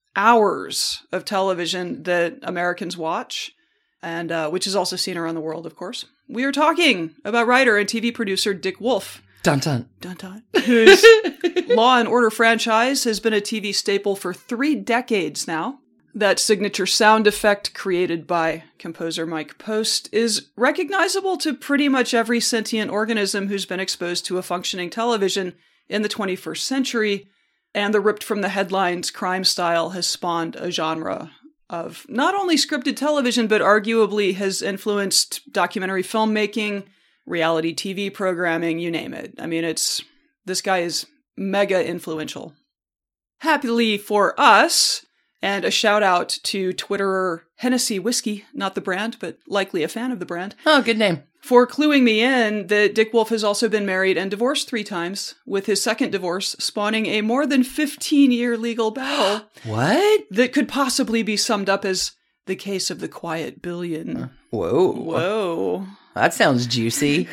hours of television that Americans watch, and uh, which is also seen around the world, of course. We are talking about writer and T V producer Dick Wolf. Dun dun. Dun dun. Whose Law and Order franchise has been a T V staple for three decades now. That signature sound effect created by composer Mike Post is recognizable to pretty much every sentient organism who's been exposed to a functioning television in the twenty-first century, and the ripped from the headlines crime style has spawned a genre of not only scripted television, but arguably has influenced documentary filmmaking, reality T V programming, you name it. I mean, it's this guy is mega influential. Happily for us, and a shout out to Twitterer Hennessy Whiskey, not the brand, but likely a fan of the brand, Oh, good name. for cluing me in that Dick Wolf has also been married and divorced three times, with his second divorce spawning a more than fifteen-year legal battle What? that could possibly be summed up as the case of the quiet billion. Whoa. Whoa. That sounds juicy.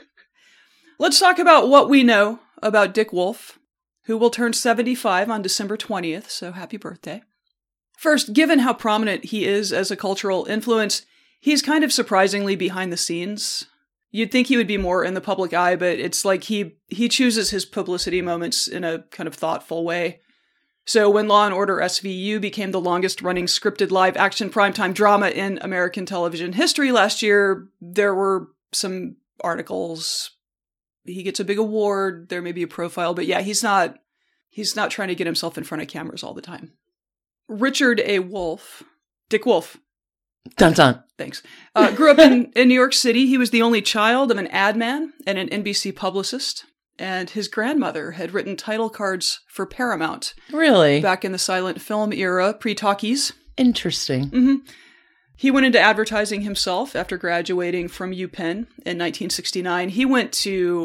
Let's talk about what we know about Dick Wolf, who will turn seventy-five on December twentieth, so happy birthday. First, given how prominent he is as a cultural influence, he's kind of surprisingly behind the scenes. You'd think he would be more in the public eye, but it's like he he chooses his publicity moments in a kind of thoughtful way. So when Law and Order S V U became the longest-running scripted live-action primetime drama in American television history last year, there were some articles. He gets a big award. There may be a profile, but yeah, he's not he's not trying to get himself in front of cameras all the time. Richard A. Wolf, Dick Wolf, Dun dun. thanks, uh, grew up in, in New York City. He was the only child of an ad man and an N B C publicist, and his grandmother had written title cards for Paramount Really? back in the silent film era, pre-talkies. Interesting. Mm-hmm. He went into advertising himself after graduating from UPenn in nineteen sixty-nine. He went to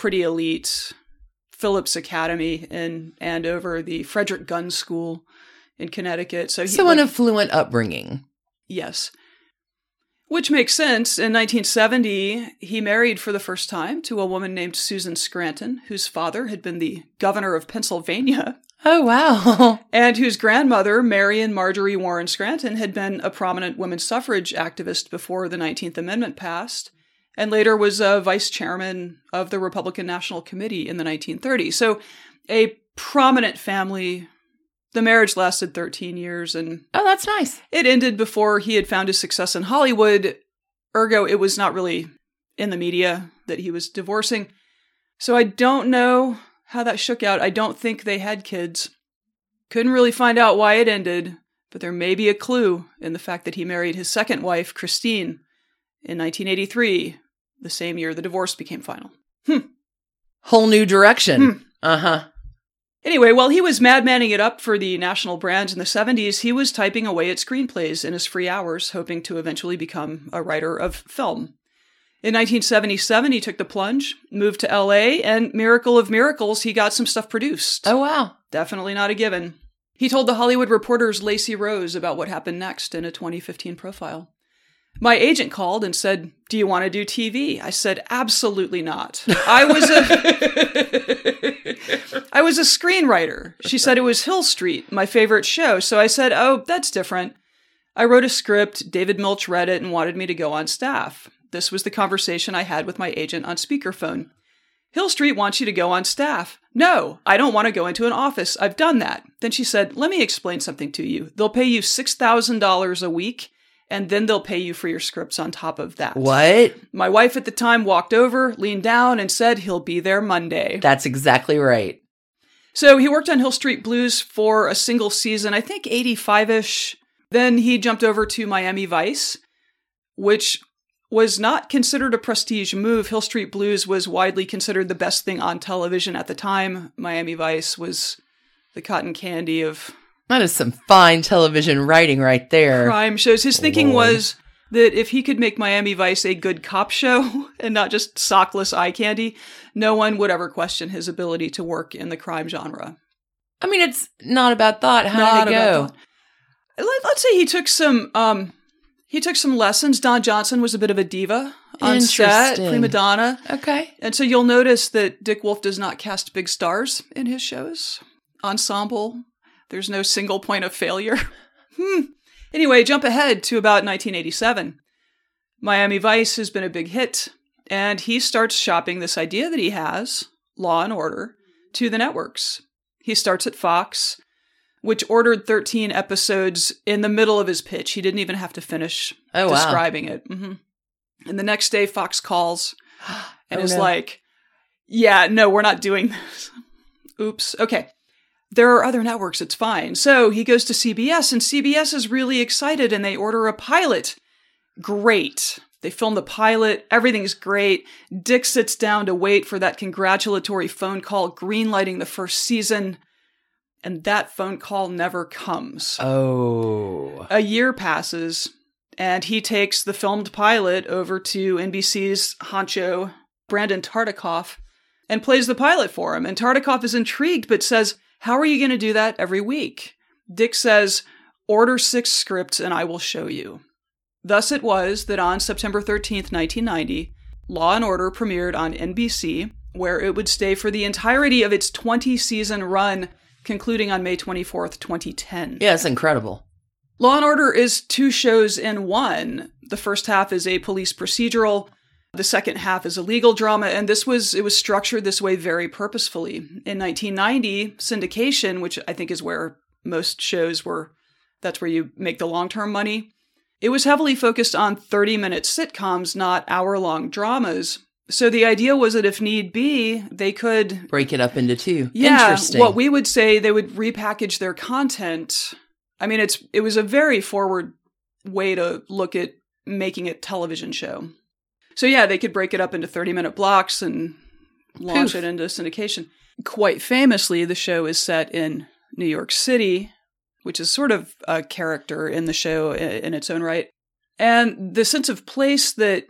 pretty elite Phillips Academy in Andover, the Frederick Gunn School in Connecticut. So, he, So an affluent upbringing. yes. Which makes sense. In nineteen seventy, he married for the first time to a woman named Susan Scranton, whose father had been the governor of Pennsylvania, Oh, wow. and whose grandmother, Marion Marjorie Warren Scranton, had been a prominent women's suffrage activist before the nineteenth Amendment passed, and later was a vice chairman of the Republican National Committee in the nineteen thirties. So a prominent family. The marriage lasted thirteen years, and Oh, that's nice. it ended before he had found his success in Hollywood. Ergo, it was not really in the media that he was divorcing. So I don't know how that shook out. I don't think they had kids. Couldn't really find out why it ended, but there may be a clue in the fact that he married his second wife, Christine, in nineteen eighty-three, the same year the divorce became final. Hmm. Whole new direction. Hmm. Uh-huh. Anyway, while he was madmanning it up for the national brands in the seventies, he was typing away at screenplays in his free hours, hoping to eventually become a writer of film. In nineteen seventy-seven, he took the plunge, moved to L A, and miracle of miracles, he got some stuff produced. Oh, wow. Definitely not a given. He told The Hollywood Reporter's Lacey Rose about what happened next in a twenty fifteen profile. My agent called and said, "Do you want to do T V?" I said, "Absolutely not. I was a I was a screenwriter." She said it was Hill Street, my favorite show. So I said, "Oh, that's different." I wrote a script, David Milch read it and wanted me to go on staff. This was the conversation I had with my agent on speakerphone. "Hill Street wants you to go on staff." "No, I don't want to go into an office. I've done that." Then she said, "Let me explain something to you. They'll pay you six thousand dollars a week, and then they'll pay you for your scripts on top of that." What? My wife at the time walked over, leaned down, and said, "He'll be there Monday." That's exactly right. So he worked on Hill Street Blues for a single season, I think eighty-five-ish. Then he jumped over to Miami Vice, which was not considered a prestige move. Hill Street Blues was widely considered the best thing on television at the time. Miami Vice was the cotton candy of That is some fine television writing right there. crime shows. His thinking Lord. was that if he could make Miami Vice a good cop show and not just sockless eye candy, no one would ever question his ability to work in the crime genre. I mean, it's not a bad thought. How Not did it a bad go? thought. Let, let's say he took some um, he took some lessons. Don Johnson was a bit of a diva on set, Interesting. prima donna. Okay. And so you'll notice that Dick Wolf does not cast big stars in his shows. Ensemble. There's no single point of failure. hmm. Anyway, jump ahead to about nineteen eighty-seven. Miami Vice has been a big hit, and he starts shopping this idea that he has, Law and Order, to the networks. He starts at Fox, which ordered thirteen episodes in the middle of his pitch. He didn't even have to finish Oh, wow. describing it. hmm And the next day, Fox calls and Oh, is no. like, "Yeah, no, we're not doing this." Oops. Okay. There are other networks. It's fine. So he goes to C B S, and C B S is really excited, and they order a pilot. Great. They film the pilot. Everything's great. Dick sits down to wait for that congratulatory phone call, greenlighting the first season. And that phone call never comes. Oh. A year passes, and he takes the filmed pilot over to N B C's honcho, Brandon Tartikoff, and plays the pilot for him. And Tartikoff is intrigued, but says, "How are you going to do that every week?" Dick says, "Order six scripts and I will show you." Thus it was that on September thirteenth, nineteen ninety, Law and Order premiered on N B C, where it would stay for the entirety of its twenty-season run, concluding on May twenty-fourth, twenty ten. Yeah, it's incredible. Law and Order is two shows in one. The first half is a police procedural. The second half is a legal drama, and this was it was structured this way very purposefully. In nineteen ninety, syndication, which I think is where most shows were, that's where you make the long-term money, it was heavily focused on thirty-minute sitcoms, not hour-long dramas. So the idea was that if need be, they could Break it up into two. yeah, Interesting. what we would say they would repackage their content. I mean, it's it was a very forward way to look at making a television show. So yeah, they could break it up into thirty-minute blocks and launch Poof. it into syndication. Quite famously, the show is set in New York City, which is sort of a character in the show i- in its own right. And the sense of place that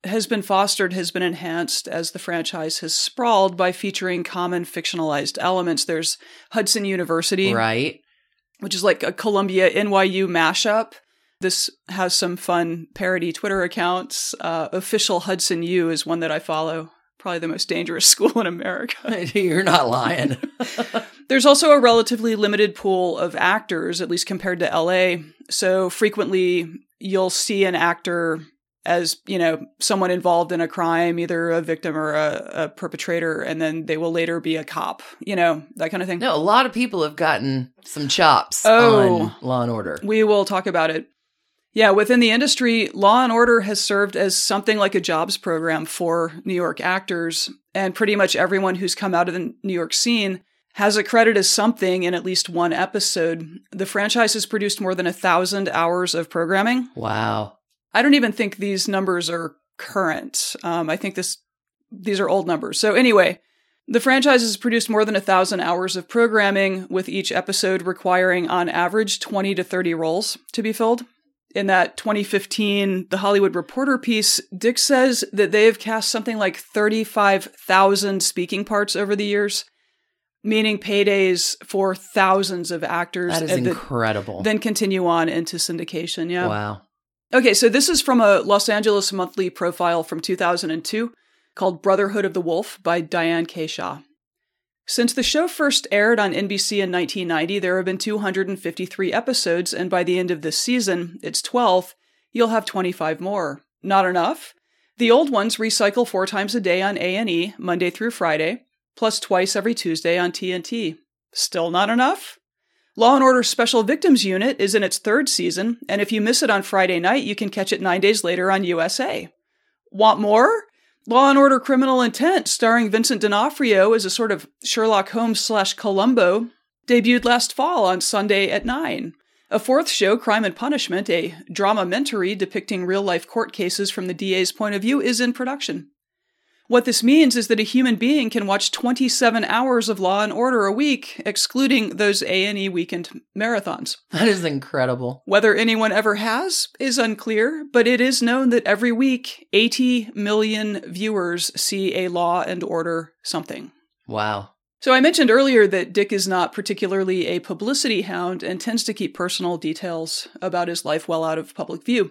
has been fostered, has been enhanced as the franchise has sprawled by featuring common fictionalized elements. There's Hudson University, Right. which is like a Columbia N Y U mashup. This has some fun parody Twitter accounts. Uh, Official Hudson U is one that I follow. Probably the most dangerous school in America. You're not lying. There's also a relatively limited pool of actors, at least compared to L A. So frequently you'll see an actor as, you know, someone involved in a crime, either a victim or a, a perpetrator, and then they will later be a cop, you know, that kind of thing. No, a lot of people have gotten some chops Oh. on Law and Order. We will talk about it. Yeah, within the industry, Law and Order has served as something like a jobs program for New York actors, and pretty much everyone who's come out of the New York scene has a credit as something in at least one episode. The franchise has produced more than a thousand hours of programming. Wow. I don't even think these numbers are current. Um, I think this these are old numbers. So anyway, the franchise has produced more than a thousand hours of programming, with each episode requiring on average twenty to thirty roles to be filled. In that twenty fifteen The Hollywood Reporter piece, Dick says that they have cast something like thirty-five thousand speaking parts over the years, meaning paydays for thousands of actors. That is and incredible. Then continue on into syndication. Yeah. Wow. Okay, so this is from a Los Angeles Monthly profile from two thousand two called Brotherhood of the Wolf by Diane K. Shaw. Since the show first aired on N B C in nineteen ninety, there have been two hundred fifty-three episodes, and by the end of this season, its twelfth, you'll have twenty-five more. Not enough? The old ones recycle four times a day on A and E, Monday through Friday, plus twice every Tuesday on T N T. Still not enough? Law and Order Special Victims Unit is in its third season, and if you miss it on Friday night, you can catch it nine days later on U S A. Want more? Law and Order Criminal Intent, starring Vincent D'Onofrio as a sort of Sherlock Holmes slash Columbo, debuted last fall on Sunday at nine. A fourth show, Crime and Punishment, a drama-mentary depicting real-life court cases from the D A's point of view, is in production. What this means is that a human being can watch twenty-seven hours of Law and Order a week, excluding those A and E weekend marathons. That is incredible. Whether anyone ever has is unclear, but it is known that every week, eighty million viewers see a Law and Order something. Wow. So I mentioned earlier that Dick is not particularly a publicity hound and tends to keep personal details about his life well out of public view.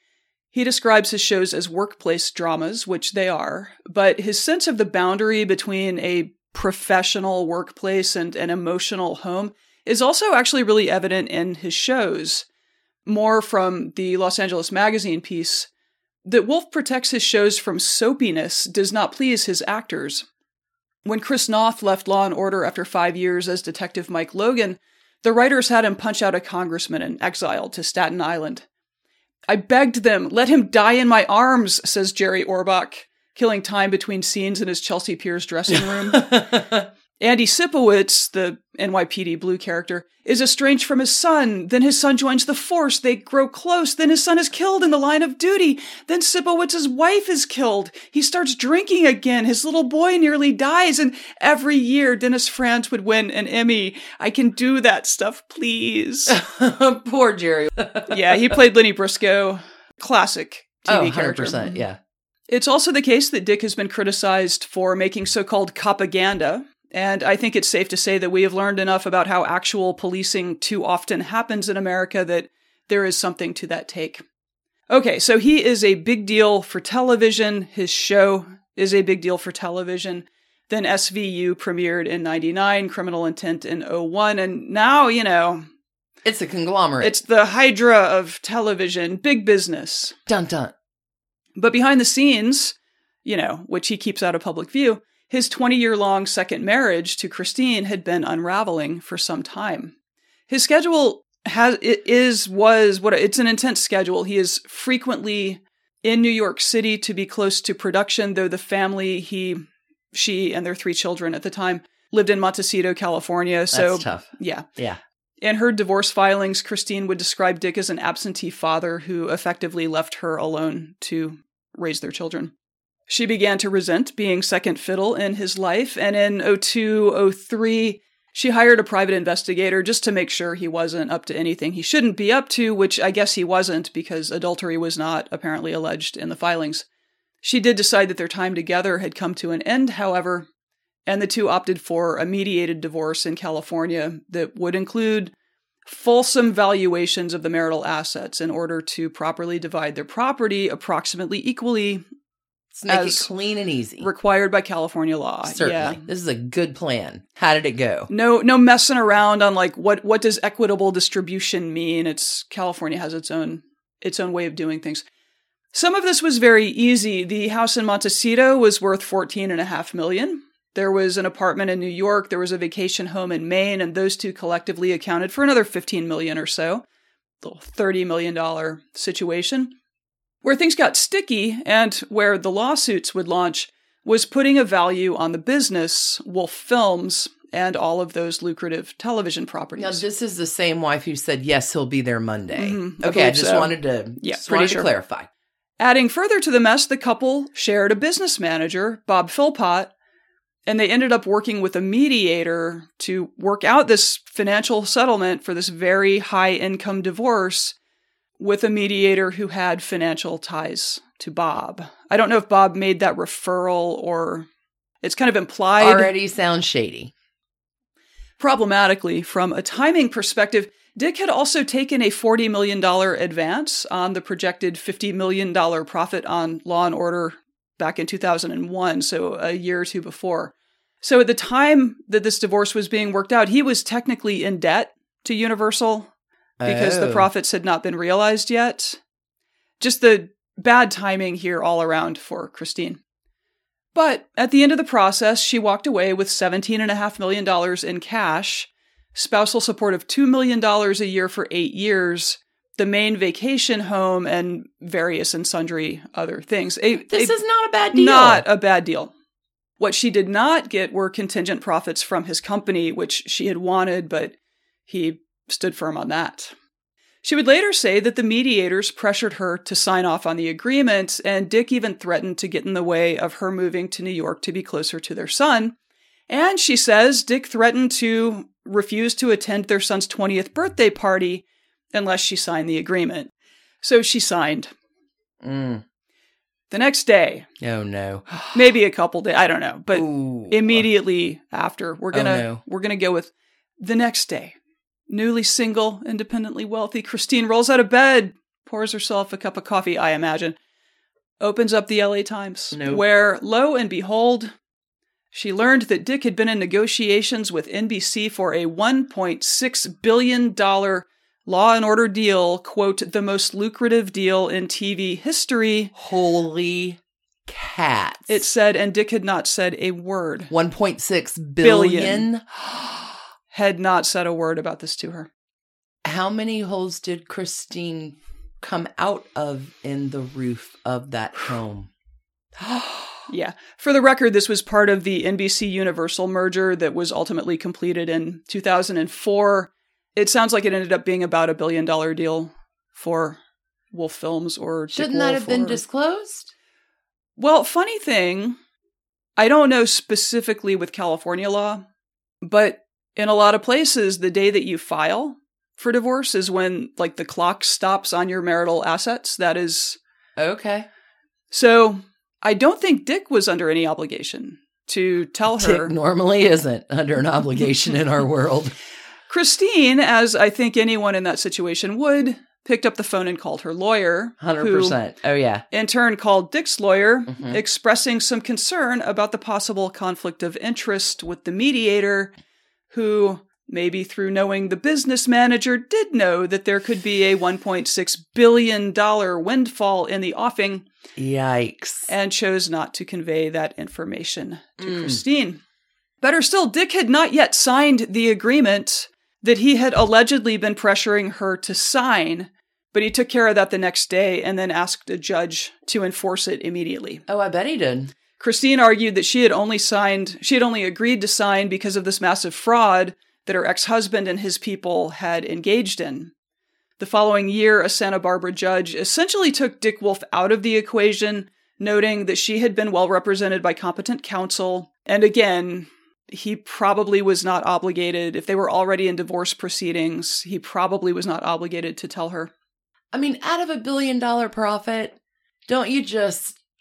He describes his shows as workplace dramas, which they are, but his sense of the boundary between a professional workplace and an emotional home is also actually really evident in his shows. More from the Los Angeles Magazine piece, that Wolf protects his shows from soapiness does not please his actors. When Chris Noth left Law and Order after five years as Detective Mike Logan, the writers had him punch out a congressman and exiled to Staten Island. I begged them, let him die in my arms, says Jerry Orbach, killing time between scenes in his Chelsea Piers dressing room. Andy Sipowicz, the N Y P D Blue character, is estranged from his son. Then his son joins the force. They grow close. Then his son is killed in the line of duty. Then Sipowicz's wife is killed. He starts drinking again. His little boy nearly dies. And every year, Dennis Franz would win an Emmy. I can do that stuff, please. Poor Jerry. Yeah, he played Lenny Briscoe. Classic T V Oh, character. one hundred percent, yeah. It's also the case that Dick has been criticized for making so-called propaganda. And I think it's safe to say that we have learned enough about how actual policing too often happens in America that there is something to that take. Okay, so he is a big deal for television. His show is a big deal for television. Then S V U premiered in ninety-nine, Criminal Intent in oh one, and now, you know... It's a conglomerate. It's the Hydra of television, big business. Dun dun. But behind the scenes, you know, which he keeps out of public view, his twenty-year-long second marriage to Christine had been unraveling for some time. His schedule has it is was what it's an intense schedule. He is frequently in New York City to be close to production, though the family he she and their three children at the time lived in Montecito, California. So That's tough. Yeah. Yeah. In her divorce filings, Christine would describe Dick as an absentee father who effectively left her alone to raise their children. She began to resent being second fiddle in his life, and in oh two, oh three, she hired a private investigator just to make sure he wasn't up to anything he shouldn't be up to, which I guess he wasn't because adultery was not apparently alleged in the filings. She did decide that their time together had come to an end, however, and the two opted for a mediated divorce in California that would include fulsome valuations of the marital assets in order to properly divide their property approximately equally. Let's make it clean and easy. Required by California law. Certainly. Yeah. This is a good plan. How did it go? No, no messing around on like what what does equitable distribution mean? It's California has its own its own way of doing things. Some of this was very easy. The house in Montecito was worth fourteen and a half million. There was an apartment in New York. There was a vacation home in Maine, and those two collectively accounted for another fifteen million or so. Little thirty million dollars situation. Where things got sticky and where the lawsuits would launch was putting a value on the business, Wolf Films, and all of those lucrative television properties. Now, this is the same wife who said, yes, he'll be there Monday. Mm-hmm, I okay, I believe just so. wanted to, Yeah, just pretty wanted sure. to clarify. Adding further to the mess, the couple shared a business manager, Bob Philpott, and they ended up working with a mediator to work out this financial settlement for this very high-income divorce with a mediator who had financial ties to Bob. I don't know if Bob made that referral or it's kind of implied. Already sounds shady. Problematically, from a timing perspective, Dick had also taken a forty million dollars advance on the projected fifty million dollars profit on Law and Order back in two thousand one, so a year or two before. So at the time that this divorce was being worked out, he was technically in debt to Universal because Oh. the profits had not been realized yet. Just the bad timing here all around for Christine. But at the end of the process, she walked away with seventeen point five million dollars in cash, spousal support of two million dollars a year for eight years, the main vacation home, and various and sundry other things. A, This a- is not a bad deal. Not a bad deal. What she did not get were contingent profits from his company, which she had wanted, but he stood firm on that. She would later say that the mediators pressured her to sign off on the agreement, and Dick even threatened to get in the way of her moving to New York to be closer to their son. And she says Dick threatened to refuse to attend their son's twentieth birthday party unless she signed the agreement. So she signed. Mm. The next day, Oh, no. maybe a couple days, I don't know, but Ooh. immediately after, we're gonna Oh, no. we're gonna go with the next day. Newly single, independently wealthy, Christine rolls out of bed, pours herself a cup of coffee, I imagine, opens up the L A Times, Nope. where, lo and behold, she learned that Dick had been in negotiations with N B C for a one point six billion dollars Law and Order deal, quote, the most lucrative deal in T V history. Holy cats. It said, and Dick had not said a word. one point six billion. Billion. Had not said a word about this to her. How many holes did Christine come out of in the roof of that home? Yeah. For the record, this was part of the N B C Universal merger that was ultimately completed in two thousand four. It sounds like it ended up being about a billion dollar deal for Wolf Films or Dick Shouldn't that Wolf have been or- disclosed? Well, funny thing, I don't know specifically with California law, but in a lot of places, the day that you file for divorce is when, like, the clock stops on your marital assets. That is... Okay. So, I don't think Dick was under any obligation to tell her. Dick normally isn't under an obligation in our world. Christine, as I think anyone in that situation would, picked up the phone and called her lawyer. one hundred percent. Oh, yeah. Who, in turn, called Dick's lawyer, Mhm. expressing some concern about the possible conflict of interest with the mediator, who, maybe through knowing the business manager, did know that there could be a one point six billion dollars windfall in the offing, Yikes. and chose not to convey that information to Mm. Christine. Better still, Dick had not yet signed the agreement that he had allegedly been pressuring her to sign, but he took care of that the next day and then asked a judge to enforce it immediately. Oh, I bet he did. Christine argued that she had only signed, she had only agreed to sign because of this massive fraud that her ex-husband and his people had engaged in. The following year, a Santa Barbara judge essentially took Dick Wolf out of the equation, noting that she had been well represented by competent counsel. And again, he probably was not obligated, if they were already in divorce proceedings, he probably was not obligated to tell her. I mean, out of a billion dollar profit, don't you just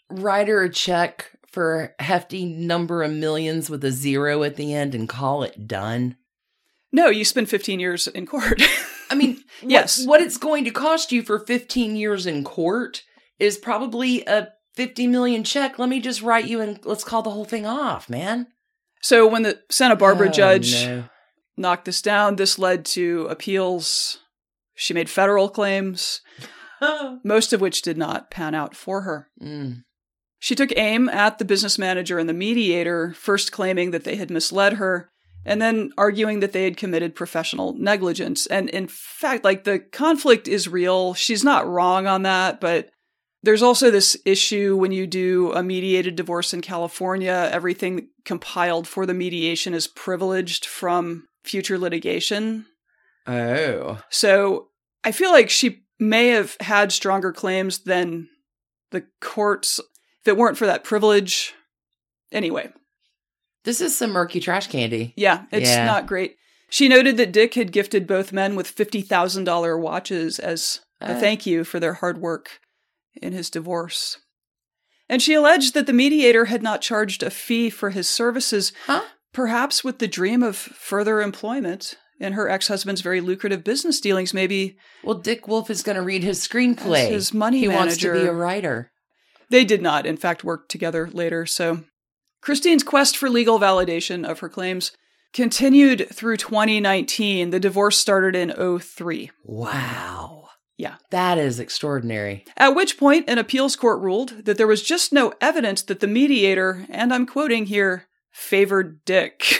write her a check for a hefty number of millions with a zero at the end and call it done? No, you spend fifteen years in court. I mean, yes. what, what it's going to cost you for fifteen years in court is probably a fifty million check. Let me just write you and let's call the whole thing off, man. So when the Santa Barbara Oh, judge no. knocked this down, this led to appeals. She made federal claims, most of which did not pan out for her. Mm. She took aim at the business manager and the mediator, first claiming that they had misled her, and then arguing that they had committed professional negligence. And in fact, like, the conflict is real. She's not wrong on that, but there's also this issue when you do a mediated divorce in California, everything compiled for the mediation is privileged from future litigation. Oh. So I feel like she may have had stronger claims than the courts if it weren't for that privilege. Anyway. This is some murky trash candy. Yeah, it's Yeah. not great. She noted that Dick had gifted both men with fifty thousand dollars watches as a Uh. thank you for their hard work in his divorce. And she alleged that the mediator had not charged a fee for his services, Huh? perhaps with the dream of further employment in her ex-husband's very lucrative business dealings, maybe. Well, Dick Wolf is going to read his screenplay. As his money he wants to be manager. a writer. They did not, in fact, work together later. So Christine's quest for legal validation of her claims continued through twenty nineteen. The divorce started in oh three. Wow. Yeah. That is extraordinary. At which point, an appeals court ruled that there was just no evidence that the mediator, and I'm quoting here, favored Dick.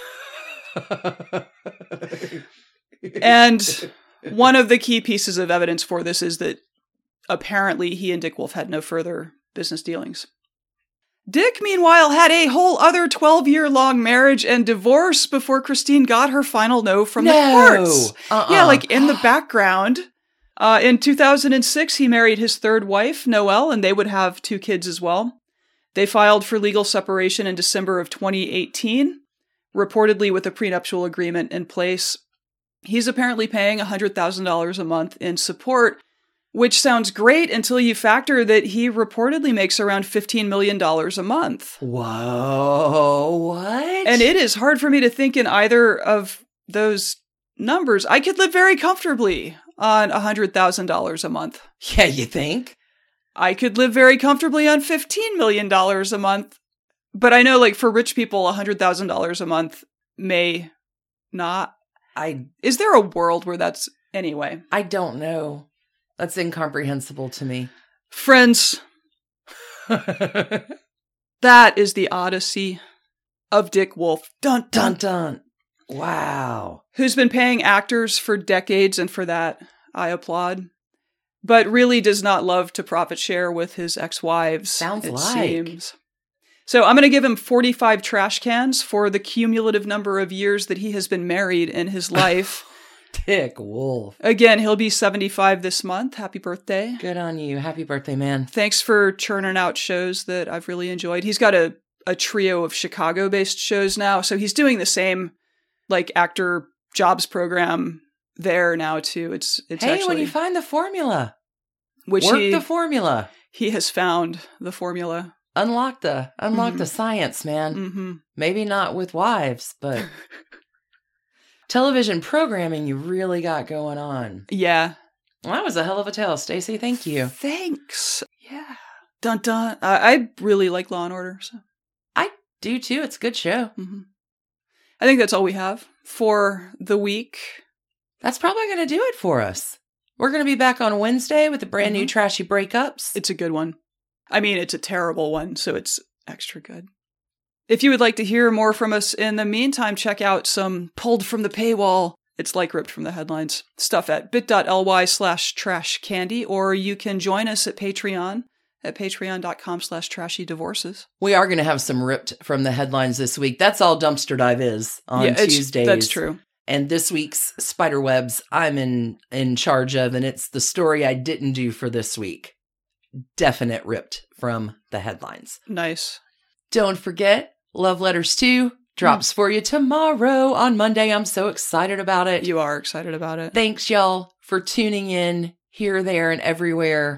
And one of the key pieces of evidence for this is that apparently he and Dick Wolf had no further business dealings. Dick, meanwhile, had a whole other twelve-year-long marriage and divorce before Christine got her final no from the No. courts. Uh-uh. Yeah, like in the background. Uh, in two thousand six, he married his third wife, Noelle, and they would have two kids as well. They filed for legal separation in December of twenty eighteen, reportedly with a prenuptial agreement in place. He's apparently paying one hundred thousand dollars a month in support, which sounds great until you factor that he reportedly makes around fifteen million dollars a month. Whoa, what? And it is hard for me to think in either of those numbers. I could live very comfortably on one hundred thousand dollars a month. Yeah, you think? I could live very comfortably on fifteen million dollars a month. But I know, like, for rich people, one hundred thousand dollars a month may not. I Is there a world where that's... Anyway. I don't know. That's incomprehensible to me. Friends, that is the odyssey of Dick Wolf. Dun, dun, Dun dun. Wow. who's been paying actors for decades, and for that, I applaud, but really does not love to profit share with his ex-wives. Sounds it like. seems. So I'm going to give him forty-five trash cans for the cumulative number of years that he has been married in his life. Dick Wolf. Again, he'll be seventy-five this month. Happy birthday. Good on you. Happy birthday, man. Thanks for churning out shows that I've really enjoyed. He's got a, a trio of Chicago-based shows now, so he's doing the same, like, actor jobs program there now, too. It's it's Hey, actually... when you find the formula, which work he, the formula. he has found the formula. Unlock the unlock Mhm. the science, man. Mm-hmm. Maybe not with wives, but television programming you really got going on. Yeah. Well, that was a hell of a tale, Stacey. Thank you. Thanks. Yeah. Dun dun. I, I really like Law and Order. So. I do too. It's a good show. Mm-hmm. I think that's all we have for the week. That's probably going to do it for us. We're going to be back on Wednesday with the brand new Mhm. Trashy Breakups. It's a good one. I mean, it's a terrible one, so it's extra good. If you would like to hear more from us in the meantime, check out some pulled from the paywall. It's like ripped from the headlines stuff at bit.ly slash trash candy, or you can join us at Patreon at patreon.com slash trashy divorces. We are going to have some ripped from the headlines this week. That's all Dumpster Dive is on yeah, it's- Tuesdays. That's true. And this week's Spiderwebs I'm in, in charge of, and it's the story I didn't do for this week. Definite ripped from the headlines. Nice. Don't forget, Love Letters two drops for you tomorrow on Monday. I'm so excited about it. You are excited about it. Thanks, y'all, for tuning in here, there, and everywhere.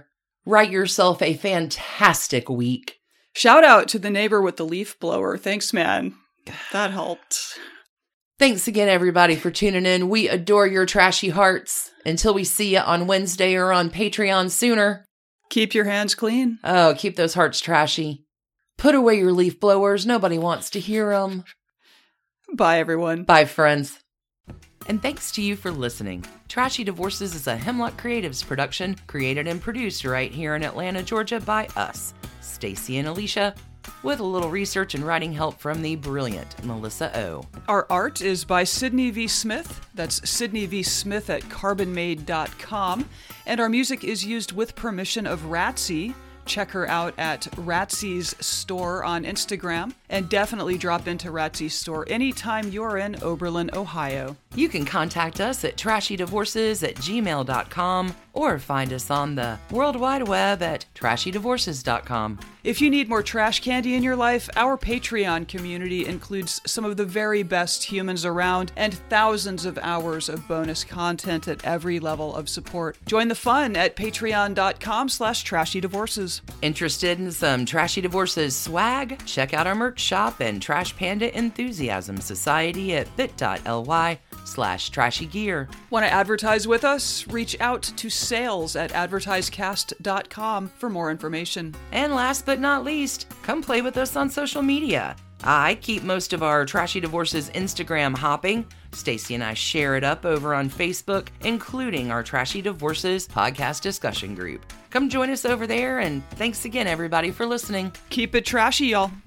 Write yourself a fantastic week. Shout out to the neighbor with the leaf blower. Thanks, man. That helped. Thanks again, everybody, for tuning in. We adore your trashy hearts. Until we see you on Wednesday or on Patreon sooner. Keep your hands clean. Oh, keep those hearts trashy. Put away your leaf blowers. Nobody wants to hear them. Bye, everyone. Bye, friends. And thanks to you for listening. Trashy Divorces is a Hemlock Creatives production, created and produced right here in Atlanta, Georgia by us, Stacy and Alicia, with a little research and writing help from the brilliant Melissa O. Our art is by Sydney V. Smith. That's Sydney V. Smith at carbon made dot com. And our music is used with permission of Ratsy. Check her out at Ratsy's store on Instagram. And definitely drop into Ratsy's store anytime you're in Oberlin, Ohio. You can contact us at trashy divorces at gmail dot com or find us on the World Wide Web at trashy divorces dot com. If you need more trash candy in your life, our Patreon community includes some of the very best humans around and thousands of hours of bonus content at every level of support. Join the fun at patreon dot com slash trashy divorces. Interested in some Trashy Divorces swag? Check out our merch shop and Trash Panda Enthusiasm Society at bit.ly slash trashy gear. Want to advertise with us? Reach out to sales at advertisecast dot com for more information. And last but not least, come play with us on social media. I keep most of our Trashy Divorces Instagram hopping. Stacy and I share it up over on Facebook, including our Trashy Divorces podcast discussion group. Come join us over there, and thanks again, everybody, for listening. Keep it trashy, y'all.